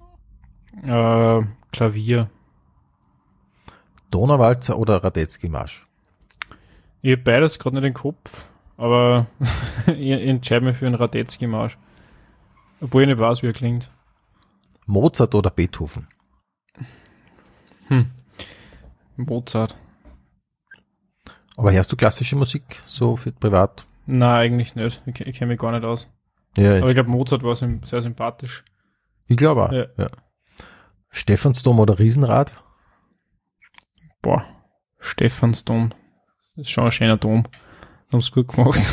Klavier. Donauwalzer oder Radetzky-Marsch? Ich habe beides gerade nicht im Kopf, aber ich entscheide mich für einen Radetzky-Marsch. Obwohl ich nicht weiß, wie er klingt. Mozart oder Beethoven? Mozart. Aber hörst du klassische Musik so für privat? Nein, eigentlich nicht. Ich kenne mich gar nicht aus. Ja, Aber ich glaube, Mozart war sehr sympathisch. ich glaube auch. Ja. Ja. Stephansdom oder Riesenrad? Boah, Stephansdom. Das ist schon ein schöner Dom. Haben es gut gemacht.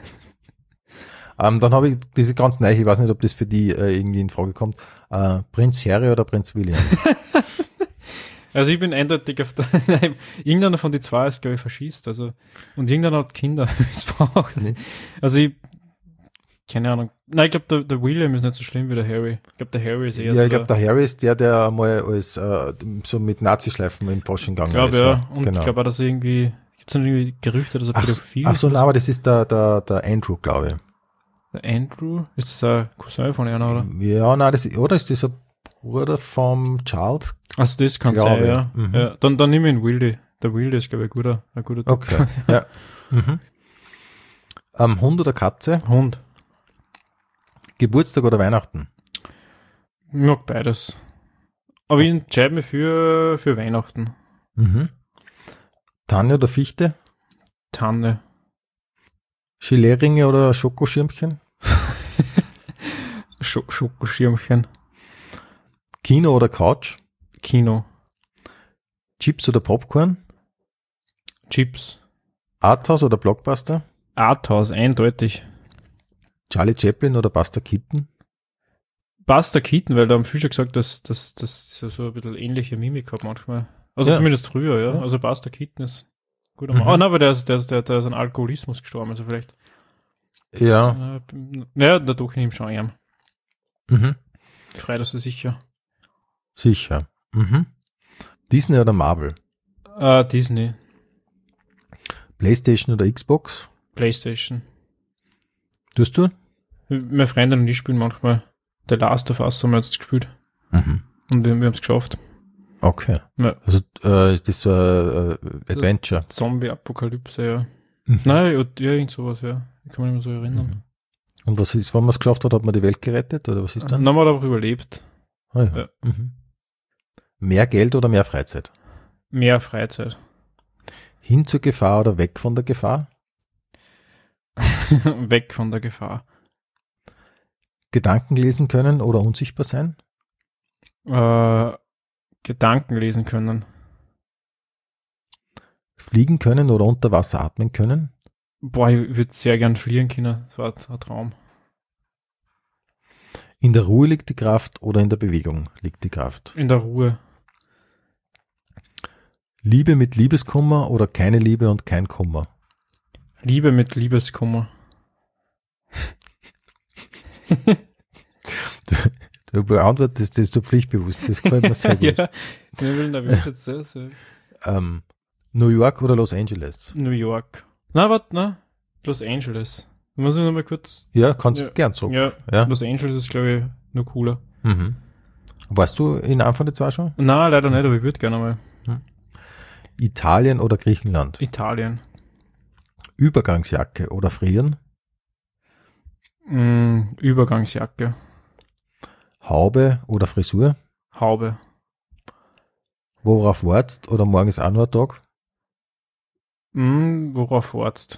Dann habe ich diese ganz neue, ich weiß nicht, ob das für die irgendwie in Frage kommt. Prinz Harry oder Prinz William? Also ich bin eindeutig auf der, irgendeiner von den zwei ist, glaube ich, Faschist, also, und irgendeiner hat Kinder missbraucht. Nee. Also keine Ahnung. Nein, ich glaube, der William ist nicht so schlimm wie der Harry. Ich glaube, der Harry ist eher Ja, so ich glaube, der Harry ist der einmal als so mit Nazischleifen in Fasching gegangen glaube, ist. ja. Und genau. ich glaube auch, dass er irgendwie, gibt es irgendwie Gerüchte, dass er pädophil Ach ist? so, nein, aber das ist der Andrew, glaube ich. Der Andrew? Ist das ein Cousin von einer, oder? Ja, nein, oder ist das ein Bruder vom Charles? Also das kann Glaube. sein, ja. Mhm. Ja. Dann nehme ich ihn Wildy. Der Wildy ist, glaube ich, ein guter Typ. Okay, ja. Mhm. Hund oder Katze? Hund. Geburtstag oder Weihnachten? Ich mag beides. Aber ich entscheide mich für Weihnachten. Mhm. Tanne oder Fichte? Tanne. Gelee-Ringe oder Schokoschirmchen? Schokoschirmchen. Kino oder Couch? Kino. Chips oder Popcorn? Chips. Arthouse oder Blockbuster? Arthouse, eindeutig. Charlie Chaplin oder Buster Keaton? Buster Keaton, weil da haben viele schon gesagt, dass das so ein bisschen ähnliche Mimik hat manchmal. Also zumindest früher, ja. Also Buster Keaton ist gut. Oh nein, aber der ist an Alkoholismus gestorben, also vielleicht. Ja. Ja, dadurch nehme ich schon an. Mhm. Frei, das ist sicher. Sicher. Mhm. Disney oder Marvel? Disney. PlayStation oder Xbox? PlayStation. Tust du? Meine Freunde und ich spielen manchmal The Last of Us, haben wir jetzt gespielt. Mhm. Und wir haben es geschafft. Okay. Ja. Also ist das so ein Adventure? Zombie-Apokalypse, ja. Mhm. Nein, ja, irgend sowas, ja. Ich kann mich nicht mehr so erinnern. Mhm. Und was ist, wenn man es geschafft hat man die Welt gerettet oder was ist dann? Dann haben wir einfach überlebt. Ah, ja. Ja. Mhm. Mehr Geld oder mehr Freizeit? Mehr Freizeit. Hin zur Gefahr oder weg von der Gefahr? Weg von der Gefahr. Gedanken lesen können oder unsichtbar sein? Gedanken lesen können. Fliegen können oder unter Wasser atmen können? Boah, ich würde sehr gern fliegen können. Das war ein Traum. In der Ruhe liegt die Kraft oder in der Bewegung liegt die Kraft? In der Ruhe. Liebe mit Liebeskummer oder keine Liebe und kein Kummer? Liebe mit Liebeskummer. Du beantwortest das so pflichtbewusst, das gefällt mir sehr gut. Ja, ich will nervös jetzt sehr. New York oder Los Angeles? New York. Na, warte, na. Los Angeles. Muss ich noch mal kurz. Ja, kannst du gern zurück. Ja, Los Angeles ist, glaube ich, noch cooler. Mhm. Warst du in einem von den zwei schon? Nein, leider nicht, aber ich würde gerne mal. Italien oder Griechenland? Italien. Übergangsjacke oder frieren? Übergangsjacke. Haube oder Frisur? Haube. Worauf wartest oder morgen ist auch nur ein Tag? Worauf wartest?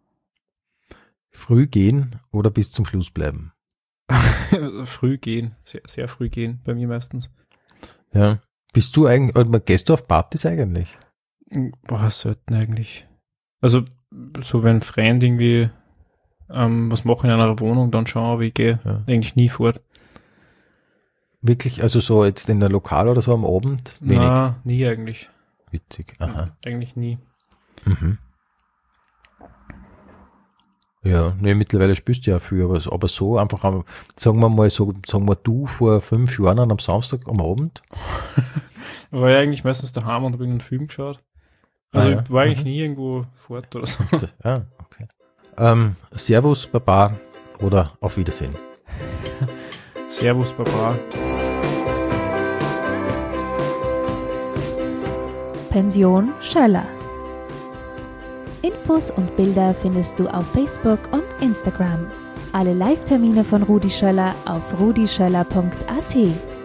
Früh gehen oder bis zum Schluss bleiben? Früh gehen. Sehr, sehr früh gehen, bei mir meistens. Ja. Bist du eigentlich, oder gehst du auf Partys eigentlich? Boah, selten eigentlich. Also, so wenn ein Freund irgendwie was mache in einer Wohnung, dann schauen, aber ich gehe eigentlich nie fort. Wirklich, also so jetzt in der Lokal oder so am Abend? Wenig? Na, nie eigentlich. Witzig, aha. Eigentlich nie. Mhm. Ja, ne, mittlerweile spürst du ja viel, aber so einfach, sagen wir du vor 5 Jahren am Samstag am Abend? War ja eigentlich meistens daheim und habe einen Film geschaut. Also ich war eigentlich nie irgendwo fort oder so. Ja, okay. Servus, Baba oder auf Wiedersehen? Servus, Baba. Pension Schöller. Infos und Bilder findest du auf Facebook und Instagram. Alle Live-Termine von Rudi Schöller auf rudischöller.at.